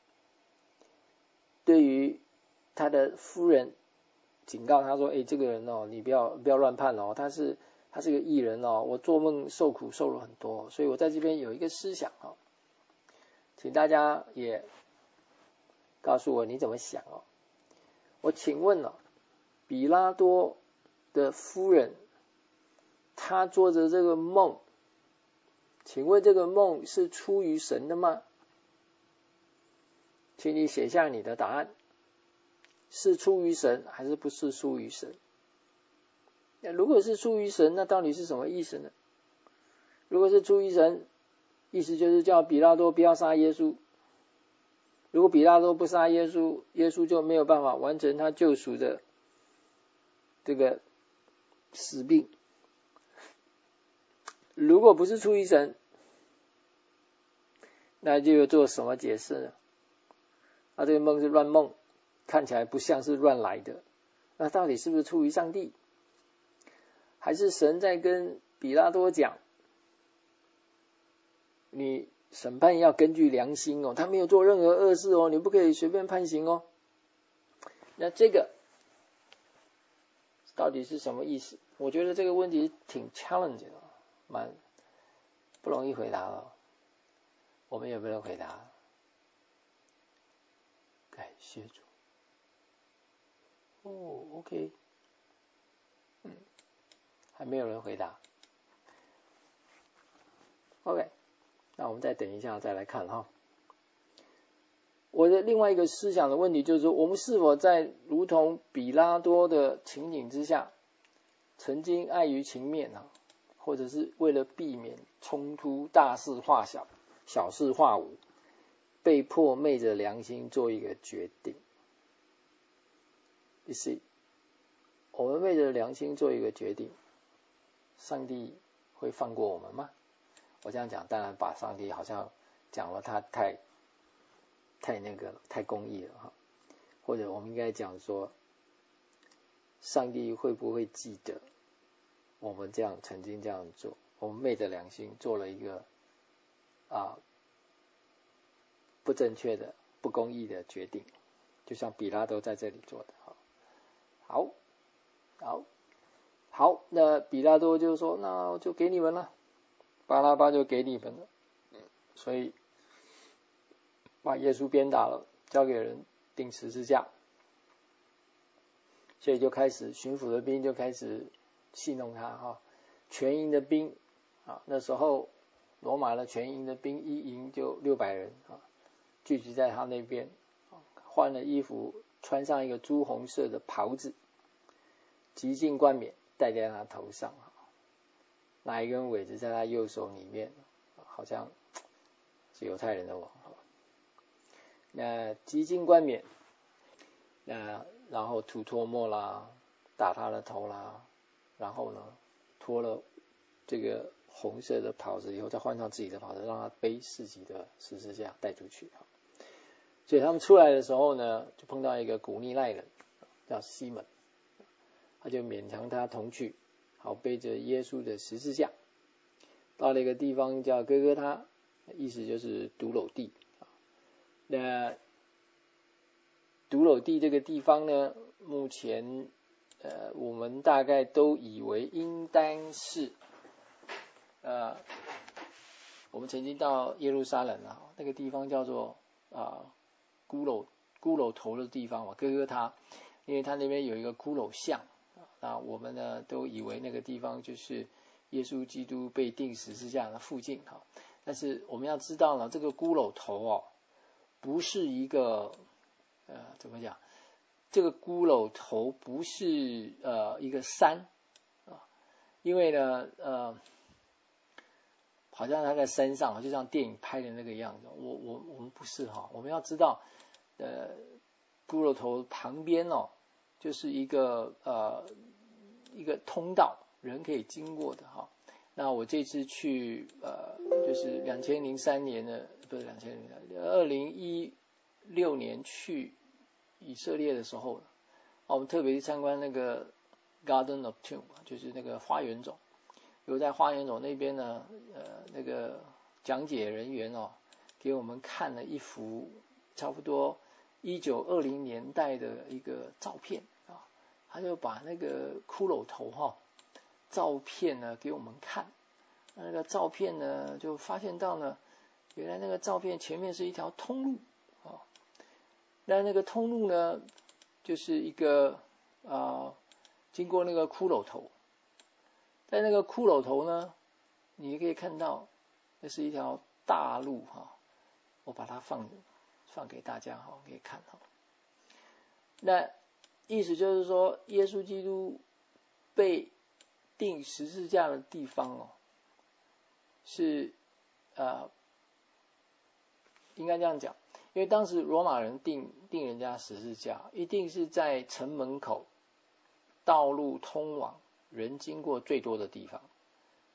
对于他的夫人警告他说，哎，这个人哦，你不要不要乱判哦，他是他是个义人哦，我做梦受苦受了很多，所以我在这边有一个思想哦，请大家也告诉我你怎么想哦。我请问哦，比拉多的夫人，她做着这个梦，请问这个梦是出于神的吗？请你写下你的答案，是出于神还是不是出于神？那如果是出于神，那到底是什么意思呢？如果是出于神，意思就是叫比拉多不要杀耶稣。如果比拉多不杀耶稣，耶稣就没有办法完成他救赎的这个使命。 如果不是出于神，那就有做什么解释呢？啊，这个梦是乱梦，看起来不像是乱来的，那到底是不是出于上帝？还是神在跟比拉多讲，你审判要根据良心哦，他没有做任何恶事哦，你不可以随便判刑哦。那这个到底是什么意思？我觉得这个问题挺 challenge 的，蛮不容易回答了。我们有没有人回答？感谢主。哦 ，OK， 嗯，还没有人回答。OK， 那我们再等一下再来看哈。我的另外一个思想的问题就是说，我们是否在如同比拉多的情景之下，曾经碍于情面啊，或者是为了避免冲突，大事化小，小事化无，被迫昧着良心做一个决定。You see， 我们昧着良心做一个决定，上帝会放过我们吗？我这样讲，当然把上帝好像讲了他太太那个太公义了哈，或者我们应该讲说，上帝会不会记得我们这样曾经这样做，我们昧着良心做了一个啊不正确的、不公义的决定，就像比拉多在这里做的。好，好，好，那比拉多就说，那我就给你们了，巴拉巴就给你们了，所以把耶稣鞭打了，交给人钉十字架，所以就开始巡抚的兵就开始戏弄他哈，全营的兵啊，那时候罗马的全营的兵一营就六百人啊，聚集在他那边，换了衣服，穿上一个朱红色的袍子，极尽冠冕戴在他头上，拿一根苇子在他右手里面，好像是犹太人的王。那极尽冠冕，那然后吐唾沫啦，打他的头啦，然后呢脱了这个红色的袍子以后，再换上自己的袍子，让他背自己的十字架带出去。所以他们出来的时候呢，就碰到一个古利奈人，叫西门，他就勉强他同去，好背着耶稣的十字架，到了一个地方叫哥哥他，意思就是独楼地。那独楼地这个地方呢，目前呃我们大概都以为应当是呃我们曾经到耶路撒冷啊，那个地方叫做啊骷髅骷髅头的地方嘛，哥哥他，因为他那边有一个骷髅像，那我们呢都以为那个地方就是耶稣基督被钉十字架的附近哈。但是我们要知道呢，这个骷髅头哦，不是一个呃怎么讲？这个骷髅头不是呃一个山啊，因为呢呃好像他在山上，就像电影拍的那个样子。我我我们不是哈，我们要知道，呃，骷髅头旁边哦，就是一个呃一个通道，人可以经过的哈。那我这次去呃，就是两千零三年的，不是两千零三，二零一六年去以色列的时候，我们特别去参观那个 Garden of Tomb， 就是那个花园冢。有在花园冢那边呢，呃，那个讲解人员哦，给我们看了一幅差不多一九二零年代的一个照片啊，他就把那个骷髅头哈、哦、照片呢给我们看，那个照片呢就发现到呢，原来那个照片前面是一条通路啊，那那个通路呢就是一个啊、呃、经过那个骷髅头。在那个骷髅头呢，你可以看到，那是一条大路哈，我把它放放给大家哈，可以看哈。那意思就是说，耶稣基督被钉十字架的地方哦，是呃，应该这样讲，因为当时罗马人钉钉人家十字架，一定是在城门口，道路通往人经过最多的地方，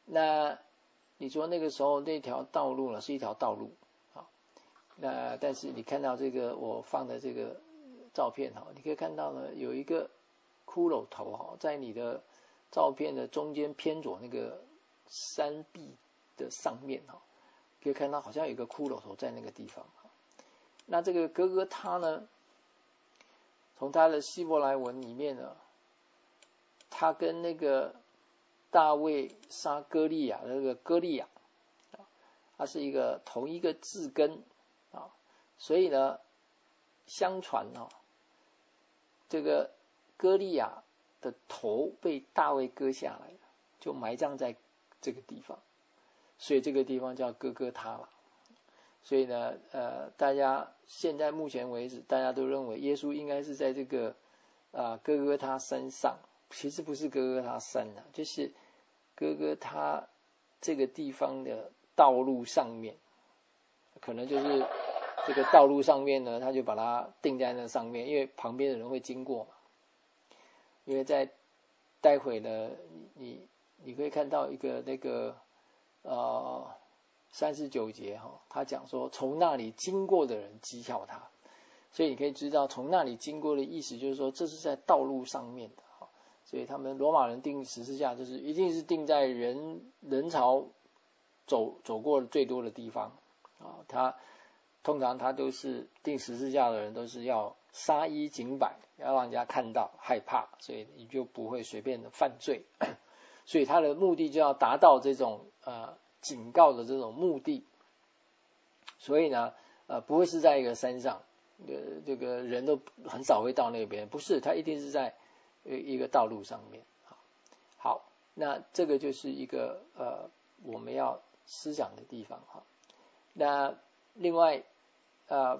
那你说那个时候那条道路呢是一条道路啊，那但是你看到这个我放的这个照片哈，你可以看到呢有一个骷髅头哈，在你的照片的中间偏左那个山壁的上面哈，可以看到好像有一个骷髅头在那个地方。那这个哥哥他呢，从他的希伯来文里面呢，他跟那个大卫杀歌利亚的那个歌利亚，它是一个同一个字根啊，所以呢，相传啊，这个歌利亚的头被大卫割下来，就埋葬在这个地方，所以这个地方叫哥哥他了。所以呢，呃，大家现在目前为止，大家都认为耶稣应该是在这个啊哥哥他山上，其实不是哥哥他山啊，就是哥哥他这个地方的道路上面，可能就是这个道路上面呢，他就把它定在那上面，因为旁边的人会经过嘛。因为在待会呢，你你可以看到一个那个呃。三十九节哈，他讲说从那里经过的人讥笑他，所以你可以知道从那里经过的意思就是说这是在道路上面的哈，所以他们罗马人定十字架就是一定是定在人人潮走走过最多的地方啊，他通常他都是定十字架的人都是要杀一儆百，要让人家看到害怕，所以你就不会随便的犯罪，所以他的目的就要达到这种呃。警告的这种目的，所以呢，呃，不会是在一个山上，呃，这个人都很少会到那边，不是，他一定是在一个道路上面。好，那这个就是一个呃我们要思想的地方哈。那另外，呃，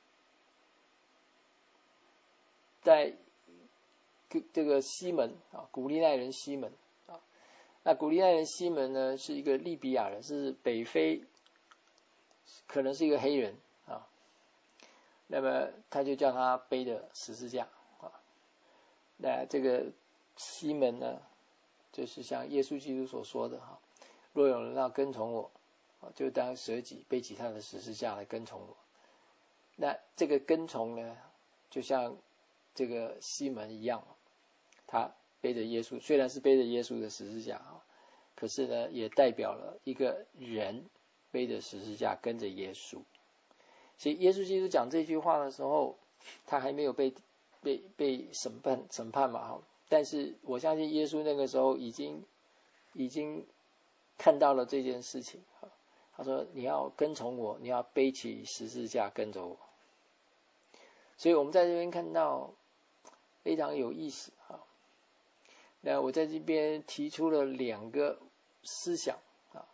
在这个西门啊，古利奈人西门。那古利奈人西门呢，是一个利比亚人，是北非，可能是一个黑人啊。那么他就叫他背着十字架啊。那这个西门呢，就是像耶稣基督所说的哈，若有人要跟从我，就当舍己，背起他的十字架来跟从我。那这个跟从呢，就像这个西门一样，他背着耶稣，虽然是背着耶稣的十字架啊，可是呢，也代表了一个人背着十字架跟着耶稣。所以耶稣基督讲这句话的时候，他还没有被被被审判审判嘛，但是我相信耶稣那个时候已经已经看到了这件事情。他说：“你要跟从我，你要背起十字架跟着我。”所以我们在这边看到非常有意思啊。那我在这边提出了两个思想啊，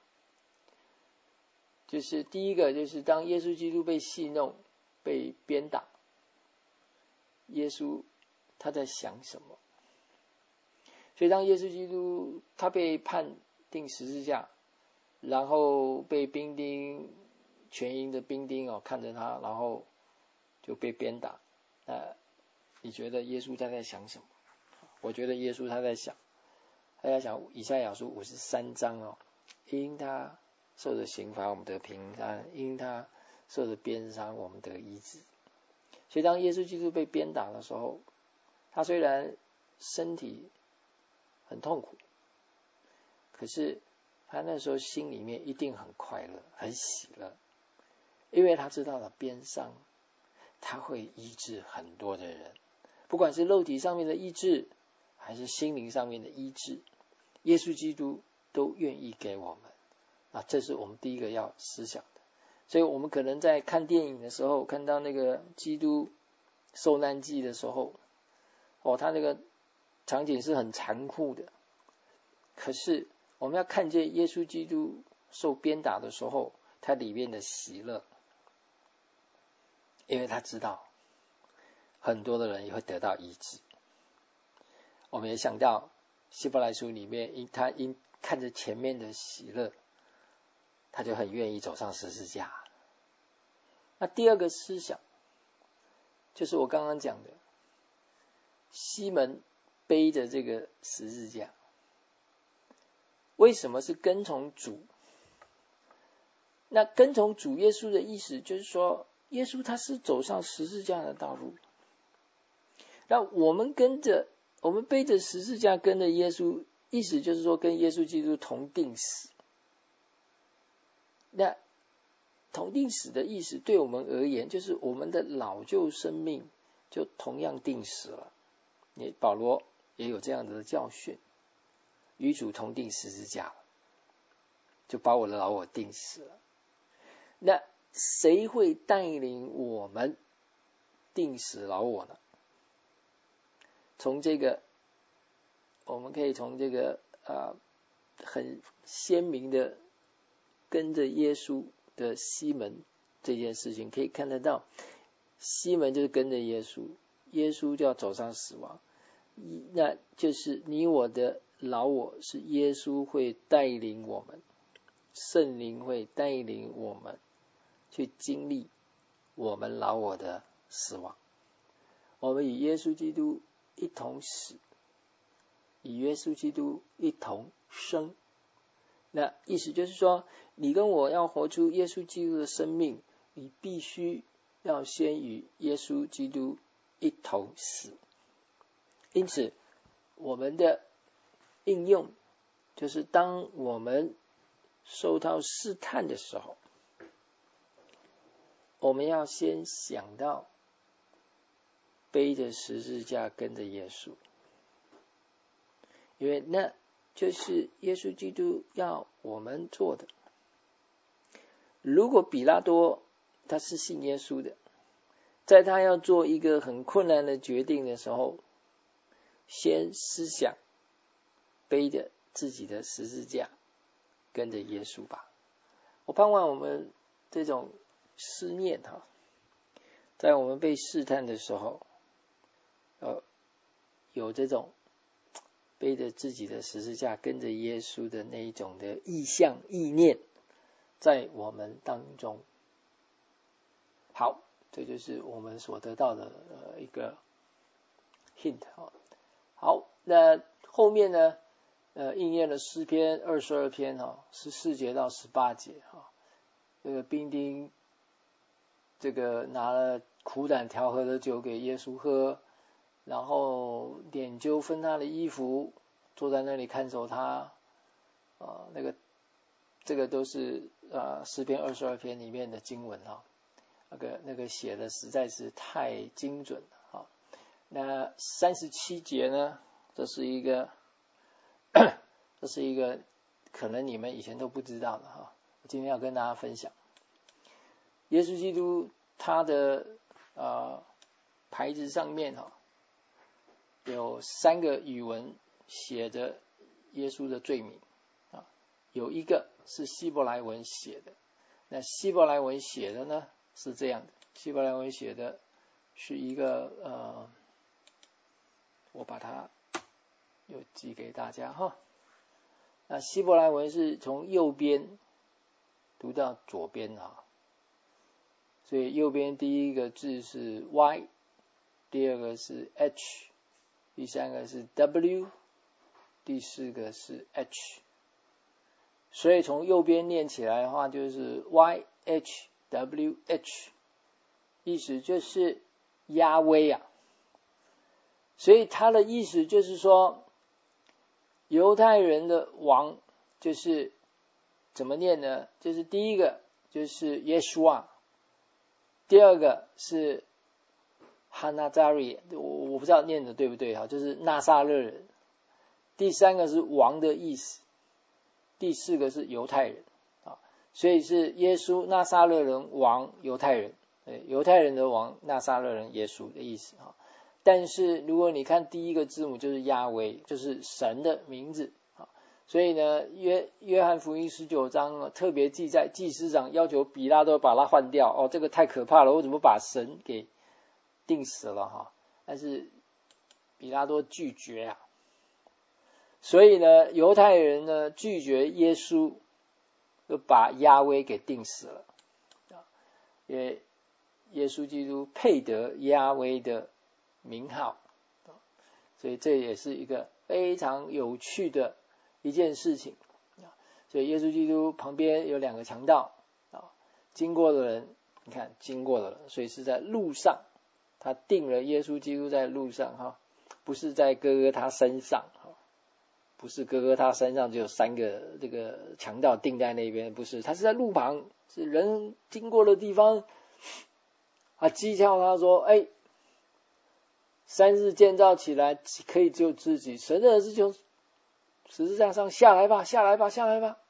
就是第一个就是当耶稣基督被戏弄、被鞭打，耶稣他在想什么？所以当耶稣基督他被判定十字架，然后被兵丁全营的兵丁哦看着他，然后就被鞭打，那你觉得耶稣他在想什么？我觉得耶稣他在想，他在想以赛亚书五十三章哦，因他受着刑罚，我们得平安；因他受着鞭伤，我们得医治。所以当耶稣基督被鞭打的时候，他虽然身体很痛苦，可是他那时候心里面一定很快乐，很喜乐，因为他知道了鞭伤他会医治很多的人，不管是肉体上面的医治还是心灵上面的医治，耶稣基督都愿意给我们。啊，这是我们第一个要思想的。所以我们可能在看电影的时候，看到那个基督受难记的时候，哦，他那个场景是很残酷的，可是我们要看见耶稣基督受鞭打的时候，他里面的喜乐，因为他知道很多的人也会得到医治。我们也想到希伯来书里面，因他因看着前面的喜乐，他就很愿意走上十字架。那第二个思想就是我刚刚讲的，西门背着这个十字架， 为什么是跟从主？那跟从主耶稣的意思就是说，耶稣他是走上十字架的道路，那我们跟着我们背着十字架跟着耶稣，意思就是说跟耶稣基督同定死。那同定死的意思对我们而言，就是我们的老旧生命就同样定死了。也保罗也有这样的教训，与主同定十字架了，就把我的老我定死了。那谁会带领我们定死老我呢？从这个我们可以从这个呃很鲜明的跟着耶稣的西门这件事情可以看得到，西门就是跟着耶稣，耶稣就要走上死亡，那就是你我的老我是耶稣会带领我们，圣灵会带领我们去经历我们老我的死亡，我们与耶稣基督一同死，与耶稣基督一同生。那意思就是说，你跟我要活出耶稣基督的生命，你必须要先与耶稣基督一同死。因此我们的应用就是当我们受到试探的时候，我们要先想到背着十字架跟着耶稣，因为那就是耶稣基督要我们做的。如果比拉多他是信耶稣的，在他要做一个很困难的决定的时候，先思想背着自己的十字架跟着耶稣吧。我盼望我们这种思念哈，在我们被试探的时候，呃，有这种背着自己的十字架跟着耶稣的那一种的意向意念在我们当中。好，这就是我们所得到的呃一个 hint 啊。好，那后面呢，呃，应验了诗篇二十二篇哈，十四节到十八节哈。这个兵丁，这个拿了苦胆调和的酒给耶稣喝，然后点揪分他的衣服，坐在那里看守他，啊、呃，那个这个都是呃诗篇二十二篇里面的经文哈。那个那个写的实在是太精准了啊！那三十七节呢，这是一个这是一个可能你们以前都不知道的哈，我今天要跟大家分享。耶稣基督他的呃牌子上面哈有三个语文写着耶稣的罪名啊，有一个是希伯来文写的，那希伯来文写的呢？是这样的，希伯来文写的是一个呃，我把它又寄给大家哈。那希伯来文是从右边读到左边啊，所以右边第一个字是 Y， 第二个是 H， 第三个是 W， 第四个是 H。所以从右边念起来的话，就是 Y H W H， 意思就是亚威啊，所以它的意思就是说，犹太人的王就是怎么念呢？就是第一个就是耶稣啊，第二个是哈纳扎瑞，我我不知道念的对不对哈，就是纳撒勒人，第三个是王的意思，第四个是犹太人。所以是耶稣纳撒勒人王犹太人，犹太人的王纳撒勒人耶稣的意思哈。但是如果你看第一个字母就是亚威，就是神的名字啊。所以呢，约约翰福音十九章特别记载，祭司长要求比拉多把它换掉哦，这个太可怕了，我怎么把神给定死了哈？但是比拉多拒绝啊，所以呢，犹太人呢拒绝耶稣。就把亚威给定死了，因为耶稣基督配得亚威的名号，所以这也是一个非常有趣的一件事情。 所以耶稣基督旁边有两个强盗啊，经过的人，你看经过的人，所以是在路上，他定了耶稣基督在路上哈，不是在哥哥他身上哈，不是哥哥他身上只有三个这个强盗定在那边，不是，他是在路旁，是人经过的地方，啊，讥诮他说，哎，三日建造起来可以救自己，神的儿子就十字架上下来吧，下来吧，下来吧。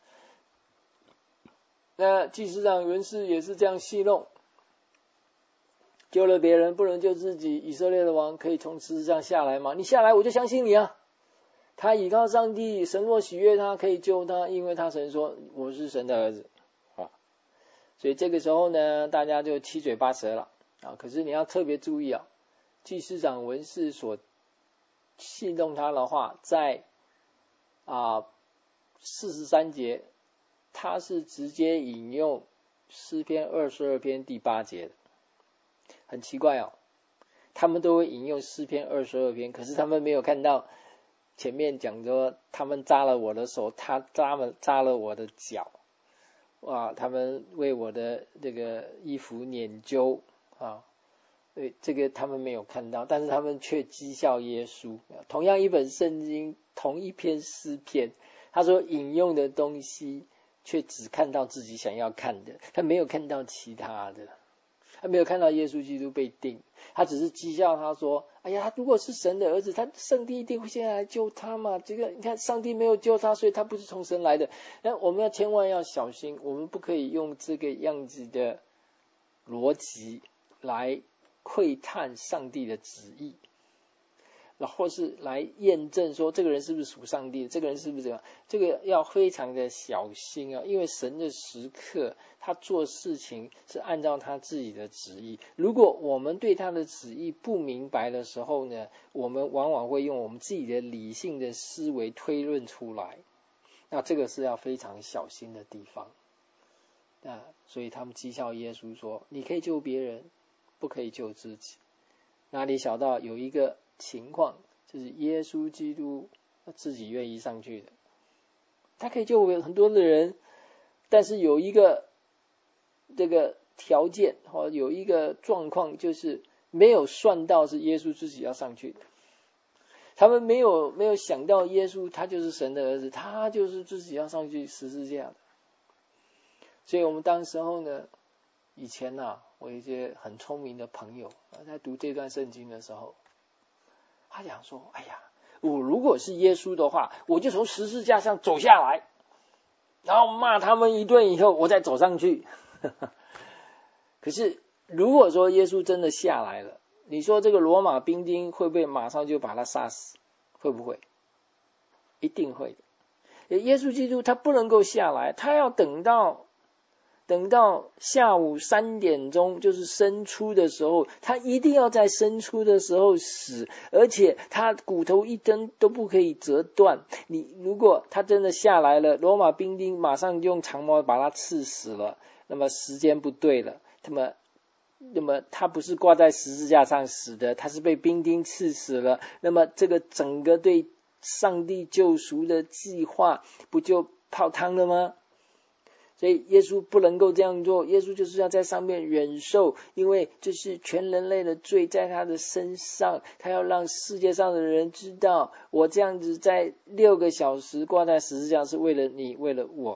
那祭司长文士也是这样戏弄，救了别人不能救自己，以色列的王可以从十字架下来吗？你下来我就相信你啊。他倚靠上帝，神若喜悦他可以救他，因为他神说我是神的儿子啊。所以这个时候呢，大家就七嘴八舌了啊。可是你要特别注意啊，祭司长文士所戏弄他的话，在啊四十三节，他是直接引用诗篇二十二篇第八节的。很奇怪哦，他们都会引用诗篇二十二篇，可是他们没有看到前面讲说他们扎了我的手，他扎了扎了我的脚，哇，他们为我的这个衣服捻揪啊，对，这个他们没有看到，但是他们却讥笑耶稣。同样一本圣经，同一篇诗篇，他所引用的东西却只看到自己想要看的，他没有看到其他的，他没有看到耶稣基督被钉，他只是讥笑他说，哎呀，他如果是神的儿子，他上帝一定会现在来救他嘛，这个你看上帝没有救他，所以他不是从神来的。那我们要千万要小心，我们不可以用这个样子的逻辑来窥探上帝的旨意，或是来验证说这个人是不是属上帝的，这个人是不是怎样，这个要非常的小心啊，因为神的时刻他做事情是按照他自己的旨意，如果我们对他的旨意不明白的时候呢，我们往往会用我们自己的理性的思维推论出来，那这个是要非常小心的地方啊。所以他们讥笑耶稣说，你可以救别人，不可以救自己。哪里想到有一个情况，就是耶稣基督他自己愿意上去的，他可以救很多的人，但是有一个这个条件或有一个状况，就是没有算到是耶稣自己要上去的，他们没有没有想到耶稣他就是神的儿子，他就是自己要上去十字架的。所以我们当时候呢，以前啊，我有一些很聪明的朋友在读这段圣经的时候，他讲说，哎呀，我如果是耶稣的话，我就从十字架上走下来，然后骂他们一顿以后我再走上去。可是如果说耶稣真的下来了，你说这个罗马兵丁会不会马上就把他杀死？会不会？一定会的。耶稣基督他不能够下来，他要等到等到下午三点钟，就是申初的时候，他一定要在申初的时候死，而且他骨头一根都不可以折断。你如果他真的下来了，罗马兵丁马上用长矛把他刺死了，那么时间不对了，那么那么他不是挂在十字架上死的，他是被兵丁刺死了，那么这个整个对上帝救赎的计划不就泡汤了吗？所以耶稣不能够这样做，耶稣就是要在上面忍受，因为这是全人类的罪在他的身上，他要让世界上的人知道，我这样子在六个小时挂在十字架是为了你，为了我。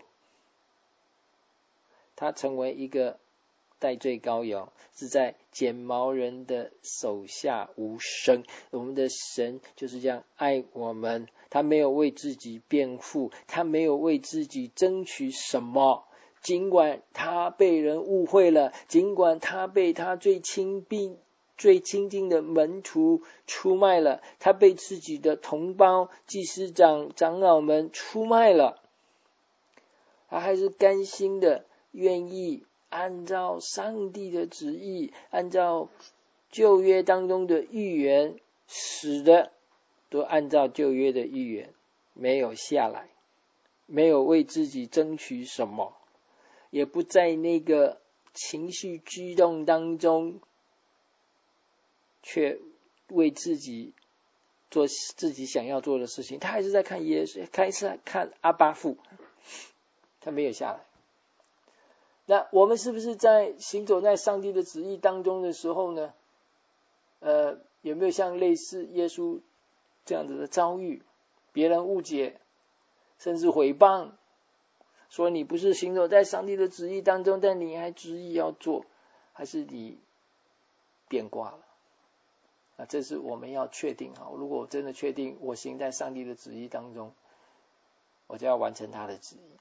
他成为一个代罪羔羊，是在剪毛人的手下无声。我们的神就是这样爱我们，他没有为自己辩护，他没有为自己争取什么，尽管他被人误会了，尽管他被他最亲近最亲近的门徒出卖了，他被自己的同胞祭司长长老们出卖了，他还是甘心的愿意按照上帝的旨意，按照旧约当中的预言，使的都按照旧约的预言，没有下来，没有为自己争取什么，也不在那个情绪激动当中，却为自己做自己想要做的事情。他还是在看耶稣，开始看阿爸父。 他没有下来。那我们是不是在行走在上帝的旨意当中的时候呢，呃，有没有像类似耶稣这样子的遭遇？别人误解，甚至毁谤，说你不是行走在上帝的旨意当中，但你还执意要做，还是你变卦了？啊，这是我们要确定哈。如果我真的确定我行在上帝的旨意当中，我就要完成他的旨意。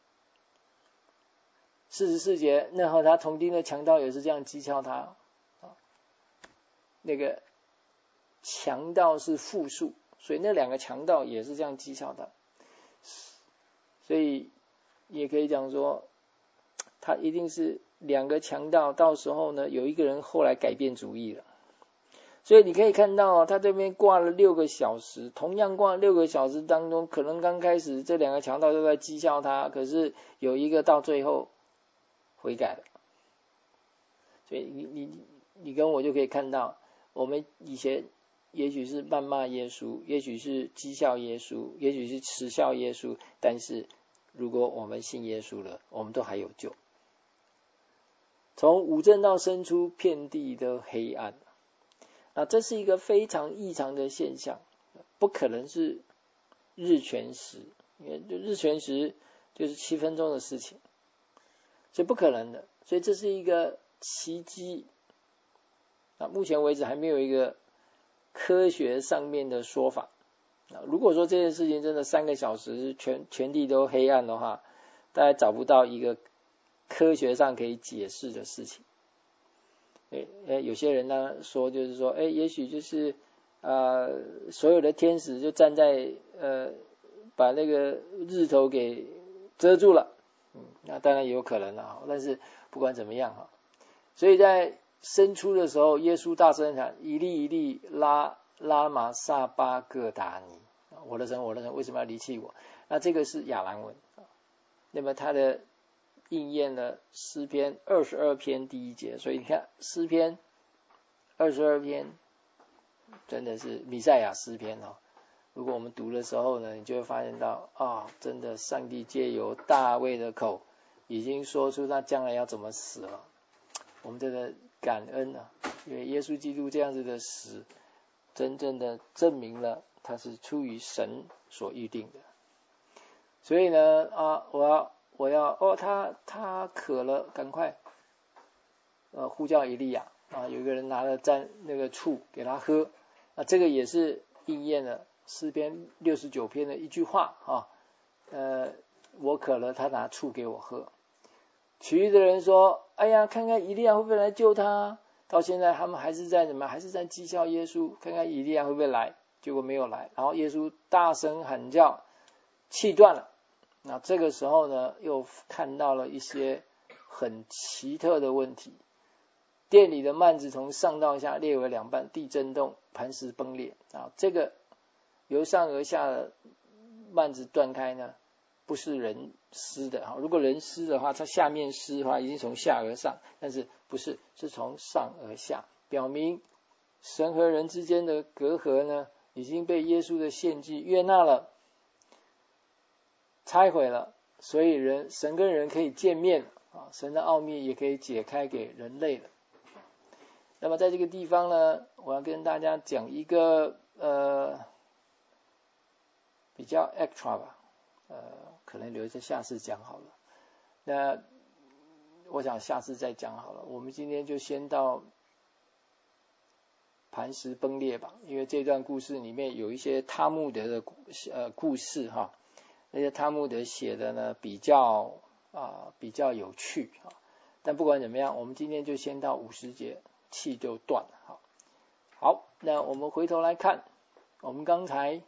四十四节，那和他同钉的强盗也是这样讥诮他。那个强盗是复数，所以那两个强盗也是这样讥诮他。所以也可以讲说，他一定是两个强盗，到时候呢，有一个人后来改变主意了。所以你可以看到，他这边挂了六个小时，同样挂了六个小时当中，可能刚开始这两个强盗都在讥笑他，可是有一个到最后悔改了。所以你你你跟我就可以看到，我们以前也许是谩骂耶稣，也许是讥笑耶稣，也许是耻笑耶稣，但是如果我们信耶稣了，我们都还有救。从五正到生出遍地的黑暗，那这是一个非常异常的现象，不可能是日全食，因为日全食就是七分钟的事情，所以不可能的。所以这是一个奇迹。那目前为止还没有一个科学上面的说法。如果说这件事情真的三个小时全全地都黑暗的话，大家找不到一个科学上可以解释的事情。诶，有些人呢说，就是说，诶，也许就是呃，所有的天使就站在呃，把那个日头给遮住了。嗯，那当然也有可能啦。但是不管怎么样哈，所以在生出的时候，耶稣大声喊：以利以利拉拉玛撒巴各达尼，我的神，我的神，为什么要离弃我？那这个是亚兰文，那么它的应验了诗篇二十二篇第一节。所以你看诗篇二十二篇真的是弥赛亚诗篇哦。如果我们读的时候呢，你就会发现到啊、哦，真的上帝借由大卫的口已经说出他将来要怎么死了。我们真的感恩啊，因为耶稣基督这样子的死真正的证明了他是出于神所预定的。所以呢啊，我要我要哦，他他渴了，赶快呃呼叫以利亚啊！有一个人拿了蘸那个醋给他喝，啊，这个也是应验了诗篇六十九篇的一句话啊，呃，我渴了，他拿醋给我喝。其余的人说：“哎呀，看看以利亚会不会来救他？”到现在他们还是在什么？还是在讥笑耶稣，看看以利亚会不会来？结果没有来。然后耶稣大声喊叫，气断了。那这个时候呢，又看到了一些很奇特的问题。殿里的幔子从上到下裂为两半，地震动，磐石崩裂。啊，这个由上而下的幔子断开呢，不是人施的。如果人施的话，它下面施的话，已经从下而上，但是不是，是从上而下，表明神和人之间的隔阂呢，已经被耶稣的献祭悦纳了，拆毁了，所以人神跟人可以见面啊，神的奥秘也可以解开给人类了。那么在这个地方呢，我要跟大家讲一个呃比较 extra 吧，呃，可能留着下次讲好了。那我想下次再讲好了。我们今天就先到磐石崩裂吧，因为这段故事里面有一些他木德的呃故事哈，那些他木德写的呢比较啊、呃、比较有趣啊。但不管怎么样，我们今天就先到五十节，气就断了。好，好，那我们回头来看，我们刚才。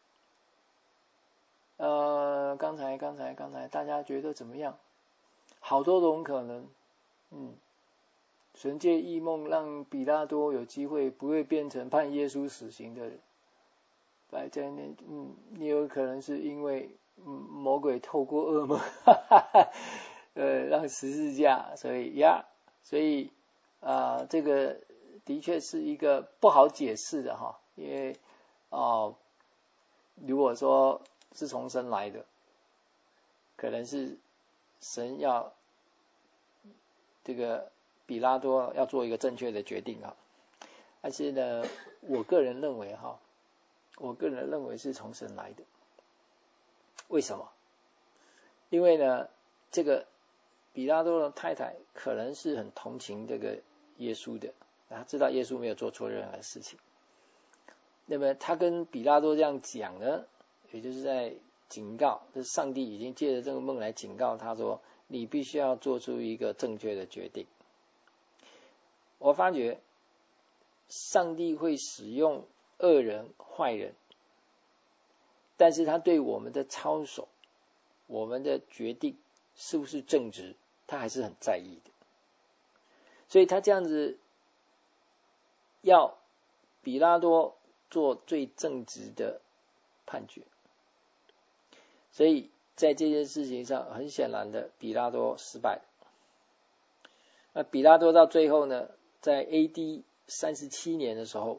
呃，刚才刚才刚才大家觉得怎么样？好多种可能。嗯，神借异梦让比拉多有机会不会变成判耶稣死刑的人。来在那，嗯，也有可能是因为嗯魔鬼透过噩梦，哈哈哈，呃，让十字架，所以呀，所以啊、呃，这个的确是一个不好解释的哈，因为哦、呃，如果说是从神来的，可能是神要这个比拉多要做一个正确的决定啊。但是呢，我个人认为哈，我个人认为是从神来的。为什么？因为呢，这个比拉多的太太可能是很同情这个耶稣的，他知道耶稣没有做错任何事情。那么他跟比拉多这样讲呢，也就是在警告，就是上帝已经借着这个梦来警告他说，你必须要做出一个正确的决定。我发觉上帝会使用恶人、坏人，但是他对我们的操守、我们的决定是不是正直，他还是很在意的。所以他这样子要比拉多做最正直的判决。所以在这件事情上，很显然的，比拉多失败了。那比拉多到最后呢，在 A D 三十七年的时候，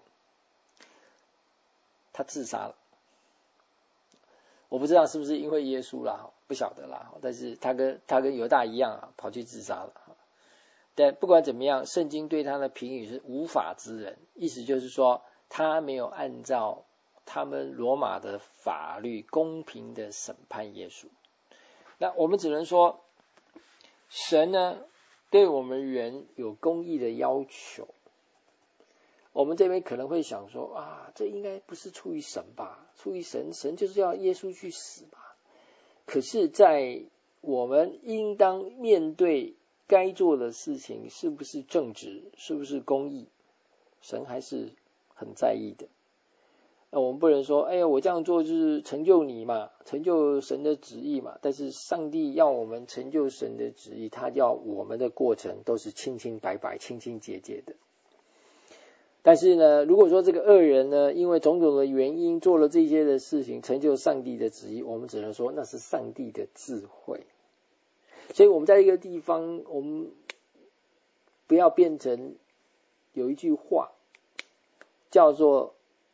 他自杀了。我不知道是不是因为耶稣啦，不晓得啦。但是他跟他跟犹大一样啊，跑去自杀了。但不管怎么样，圣经对他的评语是无法之人，意思就是说他没有按照他们罗马的法律公平的审判耶稣。那我们只能说，神呢对我们人有公义的要求。我们这边可能会想说啊，这应该不是出于神吧？出于神，神就是要耶稣去死吧？可是，在我们应当面对该做的事情是不是正直，是不是公义，神还是很在意的。那我们不能说，哎呀，我这样做就是成就你嘛，成就神的旨意嘛。但是上帝要我们成就神的旨意，他要我们的过程都是清清白白、清清洁洁的。但是呢，如果说这个恶人呢，因为种种的原因做了这些的事情，成就上帝的旨意，我们只能说那是上帝的智慧。所以我们在一个地方，我们不要变成有一句话叫做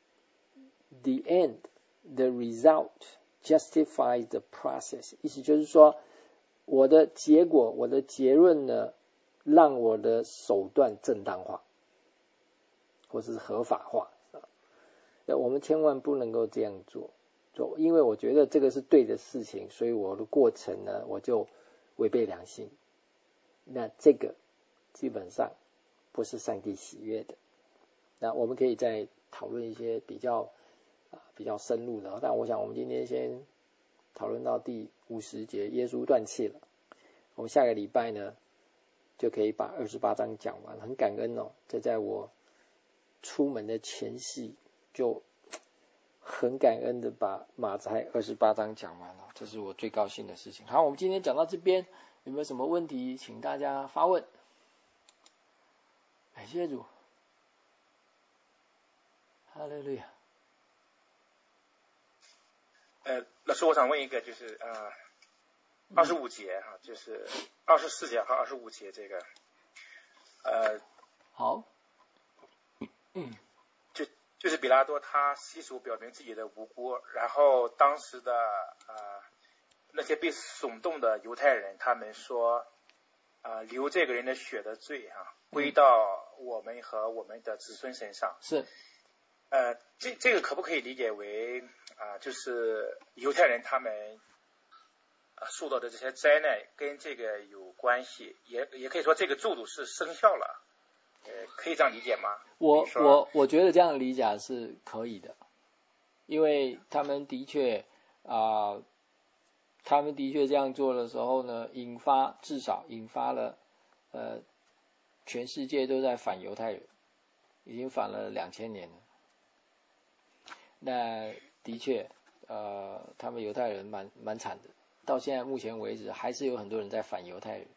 The end, the result justifies the process， 意思就是说，我的结果，我的结论呢，让我的手段正当化或是合法化。我们千万不能够这样做，做，因为我觉得这个是对的事情，所以我的过程呢，我就违背良心。那这个基本上不是上帝喜悦的。那我们可以再讨论一些比较比较深入的，但我想我们今天先讨论到第五十节，耶稣断气了。我们下个礼拜呢，就可以把二十八章讲完。很感恩哦，这在我出门的前夕，就很感恩的把马太二十八章讲完了，这是我最高兴的事情。好，我们今天讲到这边，有没有什么问题，请大家发问。感谢主，哈利路亚。 呃，老师，我想问一个，就是呃，二十五节哈、啊，就是二十四节和二十五节这个，呃， 好，嗯， 就就是比拉多他洗手表明自己的无辜，然后当时的呃那些被耸动的犹太人，他们说，啊、呃，流这个人的血的罪啊，归到我们和我们的子孙身上。 是。 呃，这这个可不可以理解为啊、呃，就是犹太人他们啊受到的这些灾难跟这个有关系，也也可以说这个咒诅是生效了，呃，可以这样理解吗？ 我我我觉得这样理解是可以的，因为他们的确啊、呃，他们的确这样做的时候呢，引发至少引发了呃全世界都在反犹太人，已经反了两千年了。那的确，呃，他们犹太人蛮蛮惨的，到现在目前为止，还是有很多人在反犹太人。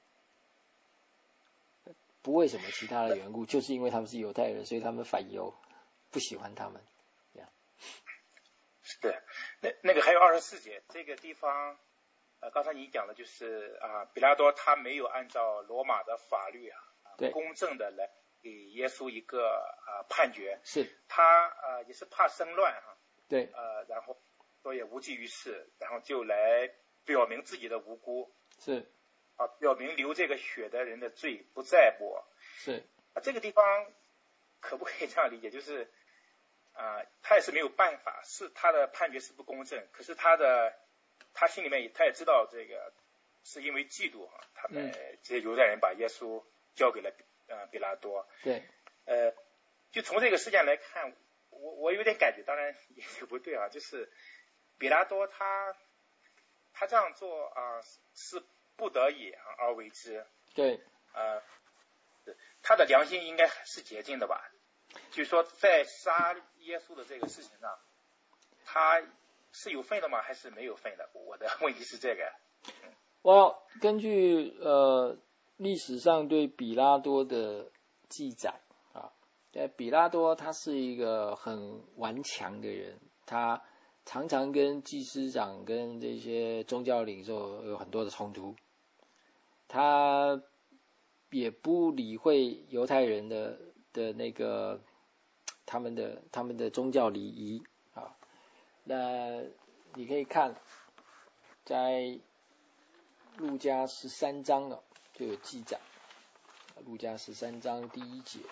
不为什么其他的缘故，就是因为他们是犹太人，所以他们反犹，不喜欢他们。这样。 是，那那个还有二十四节这个地方，呃，刚才你讲的就是啊、呃，比拉多他没有按照罗马的法律啊， 对， 公正的来给耶稣一个啊、呃、判决。 是。 他呃也是怕生乱哈。 对， 呃，然后所以无济于事，然后就来表明自己的无辜。 是， 啊，表明流这个血的人的罪不再驳。 是啊，这个地方可不可以这样理解？就是啊，他也是没有办法，是他的判决是不公正，可是他的他心里面他也知道这个是因为嫉妒哈，他们这些犹太人把耶稣交给了呃比拉多。 对， 呃，就从这个事件来看，我我有点感觉，当然也不对啊，就是比拉多他他这样做啊、呃、是不得已啊而为之。 对， 呃，他的良心应该是洁净的吧？就是说，在杀耶稣的这个事情上，他是有份的吗？还是没有份的？我的问题是这个。 我根据呃历史上对比拉多的记载啊，呃，比拉多他是一个很顽强的人，他常常跟祭司长跟这些宗教领袖有很多的冲突，他也不理会犹太人的的那个他们的他们的宗教礼仪啊。那你可以看在路加十三章啊就有记载，路加十三章第一节，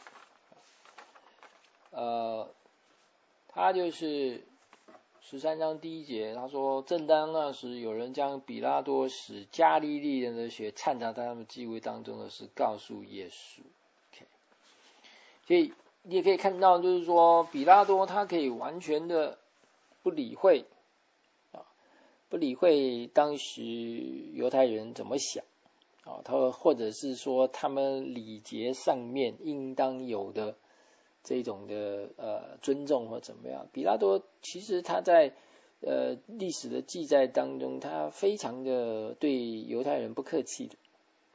呃，他就是十三章第一节，他说：“正当那时，有人将比拉多使加利利人的血掺杂在他们祭物当中的事告诉耶稣。” Okay. 所以你也可以看到，就是说比拉多他可以完全的不理会啊，不理会当时犹太人怎么想啊，他或者是说他们礼节上面应当有的这种的呃尊重或怎么样。比拉多其实他在呃历史的记载当中，他非常的对犹太人不客气的。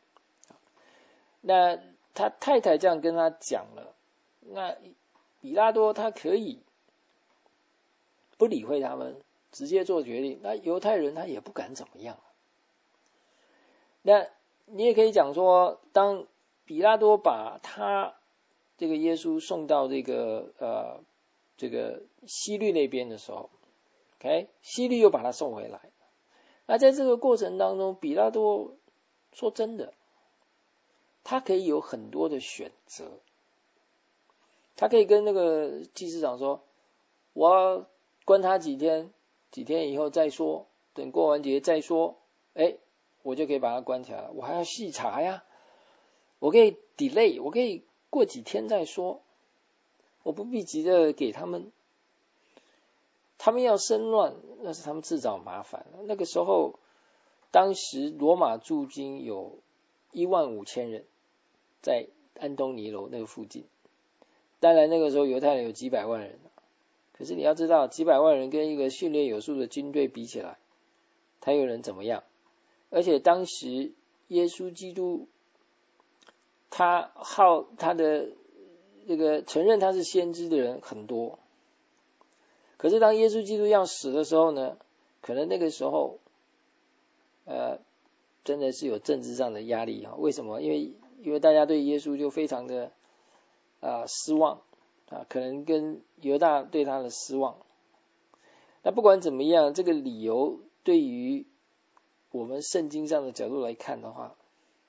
那他太太这样跟他讲了，那比拉多他可以不理会他们，直接做决定，那犹太人他也不敢怎么样。那你也可以讲说，当比拉多把他这个耶稣送到这个呃这个希律那边的时候 ，OK， 希律又把他送回来。那在这个过程当中，比拉多说真的，他可以有很多的选择，他可以跟那个祭司长说，我要关他几天，几天以后再说，等过完节再说，哎，我就可以把他关起来了，我还要细查呀，我可以 delay， 我可以过几天再说，我不必急着给他们，他们要生乱，那是他们自找麻烦。那个时候，当时罗马驻军有一万五千人，在安东尼楼那个附近。当然那个时候犹太人有几百万人，可是你要知道，几百万人跟一个训练有素的军队比起来，他又能怎么样？而且当时耶稣基督他好他的这个承认他是先知的人很多，可是当耶稣基督要死的时候呢，可能那个时候呃真的是有政治上的压力啊。为什么？因为因为大家对耶稣就非常的啊、呃、失望啊，可能跟犹大对他的失望。那不管怎么样，这个理由对于我们圣经上的角度来看的话，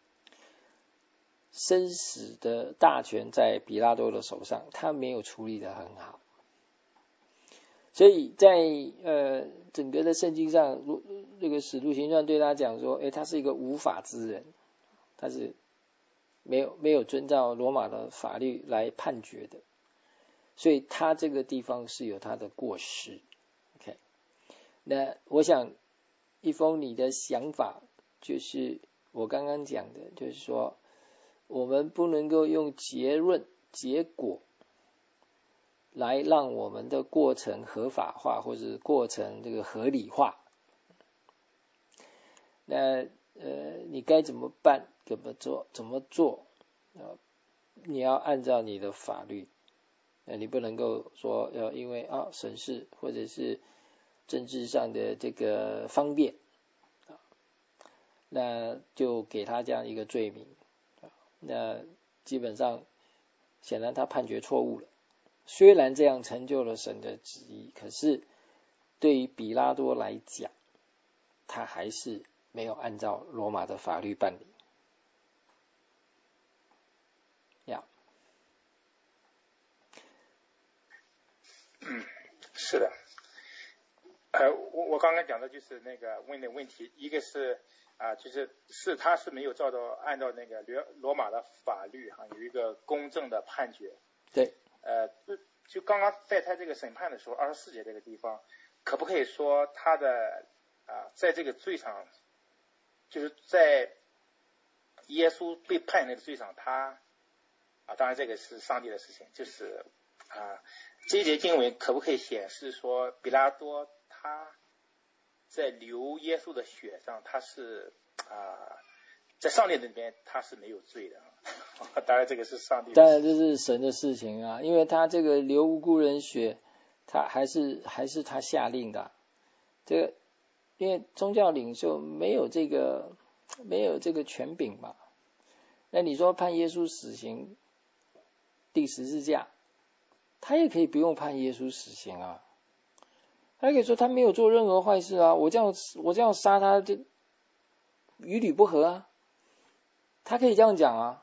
生死的大权在比拉多的手上，他没有处理得很好。所以在呃整个的圣经上，这个使徒行传对他讲说，诶，他是一个无法之人，他是没有没有遵照罗马的法律来判决的，所以他这个地方是有他的过失。OK， 那我想一峰你的想法就是我刚刚讲的，就是说我们不能够用结论结果来让我们的过程合法化，或者过程这个合理化。那呃，你该怎么办？怎么做？怎么做？呃，你要按照你的法律，呃，你不能够说要因为啊省事或者是政治上的这个方便，那就给他这样一个罪名。那基本上，显然他判决错误了。虽然这样成就了神的旨意，可是对于比拉多来讲，他还是没有按照罗马的法律办理。呀、 yeah. 嗯，是的。呃，我我刚刚讲的就是那个问的问题，一个是啊、呃，就是是他是没有照到按照那个罗罗马的法律哈、啊，有一个公正的判决。 对。 呃，就就刚刚在他这个审判的时候，二十四节这个地方，可不可以说他的啊、呃，在这个罪上，就是在耶稣被判那个罪上，他啊，当然这个是上帝的事情，就是啊，这一节经文可不可以显示说，比拉多他在流耶稣的血上，他是啊，在上帝那边他是没有罪的。当然这个是上帝的事情， 当然这是神的事情啊，因为他这个流无辜人血，他还是还是他下令的。这个因为宗教领袖没有这个没有这个权柄嘛。那你说判耶稣死刑，钉十字架，他也可以不用判耶稣死刑啊。他可以说他没有做任何坏事啊，我这样我这样杀他，就与理不合啊。他可以这样讲啊，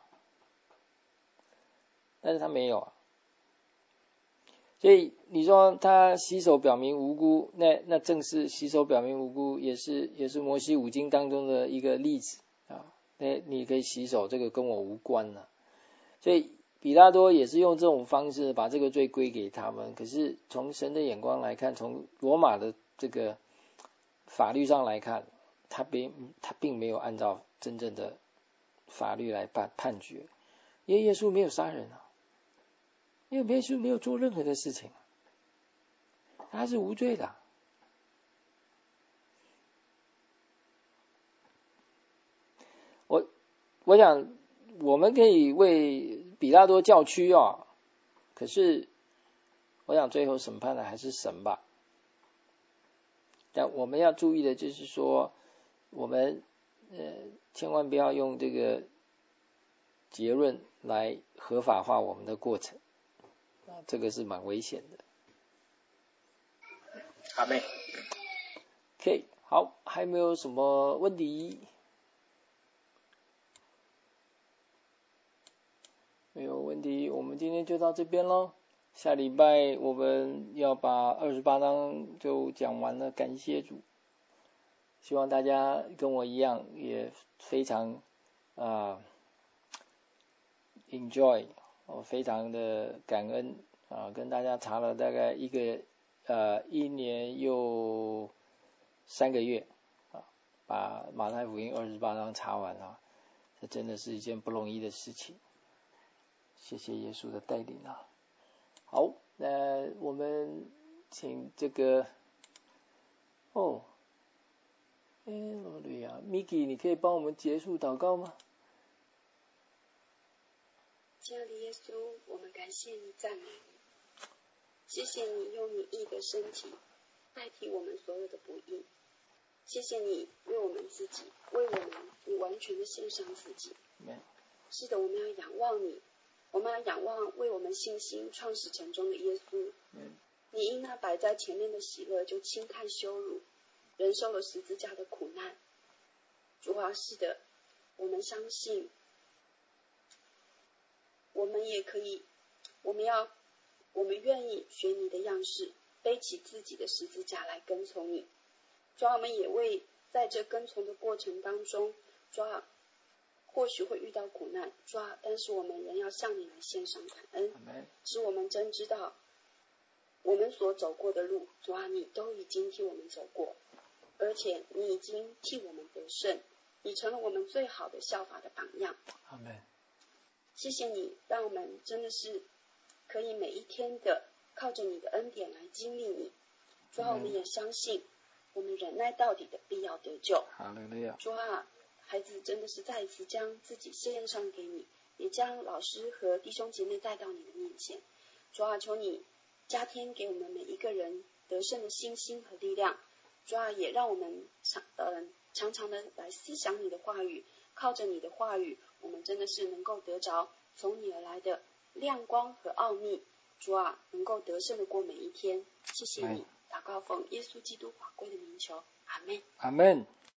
但是他没有啊。所以你说他洗手表明无辜，那那正是洗手表明无辜，也是也是摩西五经当中的一个例子啊。那你可以洗手，这个跟我无关了。所以比拉多也是用这种方式把这个罪归给他们。可是从神的眼光来看，从罗马的这个法律上来看，他并他并没有按照真正的法律来判判决，因为耶稣没有杀人啊，因为耶稣没有做任何的事情，他是无罪的。我我想我们可以为比拉多叫屈啊，可是我想最后审判的还是神吧。但我们要注意的就是说，我们呃千万不要用这个结论来合法化我们的过程，啊，这个是蛮危险的。 阿们。 OK， 好，还有没有什么问题？没有问题，我们今天就到这边咯。下礼拜我们要把二十八章就讲完了，感谢主。希望大家跟我一样也非常啊、呃、enjoy， 我非常的感恩啊，跟大家查了大概一个呃一年又三个月啊，把马太福音二十八章查完啊，这真的是一件不容易的事情。谢谢耶稣的带领啊！好，那我们请这个哦，哎，罗吕啊 ，Miki， 你可以帮我们结束祷告吗？ 亲爱的耶稣，我们感谢你，赞美你，谢谢你用你义的身体代替我们所有的不义，谢谢你为我们自己，为我们你完全的献上自己。是的，我们要仰望你。我们要仰望为我们信心创始成终的耶稣，你因那摆在前面的喜乐就轻看羞辱，忍受了十字架的苦难。主啊，是的，我们相信我们也可以，我们要我们愿意学你的样式，背起自己的十字架来跟从你。主啊，我们也为在这跟从的过程当中，主啊，或许会遇到苦难，主啊，但是我们仍要向你来献上感恩，使我们真知道我们所走过的路，主啊，你都已经替我们走过，而且你已经替我们得胜，你成了我们最好的效法的榜样。 阿们。 谢谢你，让我们真的是可以每一天的靠着你的恩典来经历你。主啊，我们也相信我们忍耐到底的必要得救。 哈利路亚。 主啊，孩子真的是再一次将自己献上给你，也将老师和弟兄姐妹带到你的面前。主啊，求你加添给我们每一个人得胜的信心和力量。主啊，也让我们常呃常常的来思想你的话语，靠着你的话语，我们真的是能够得着从你而来的亮光和奥秘。主啊，能够得胜的过每一天。谢谢你，祷告奉耶稣基督宝贵的名求，阿们。 阿们。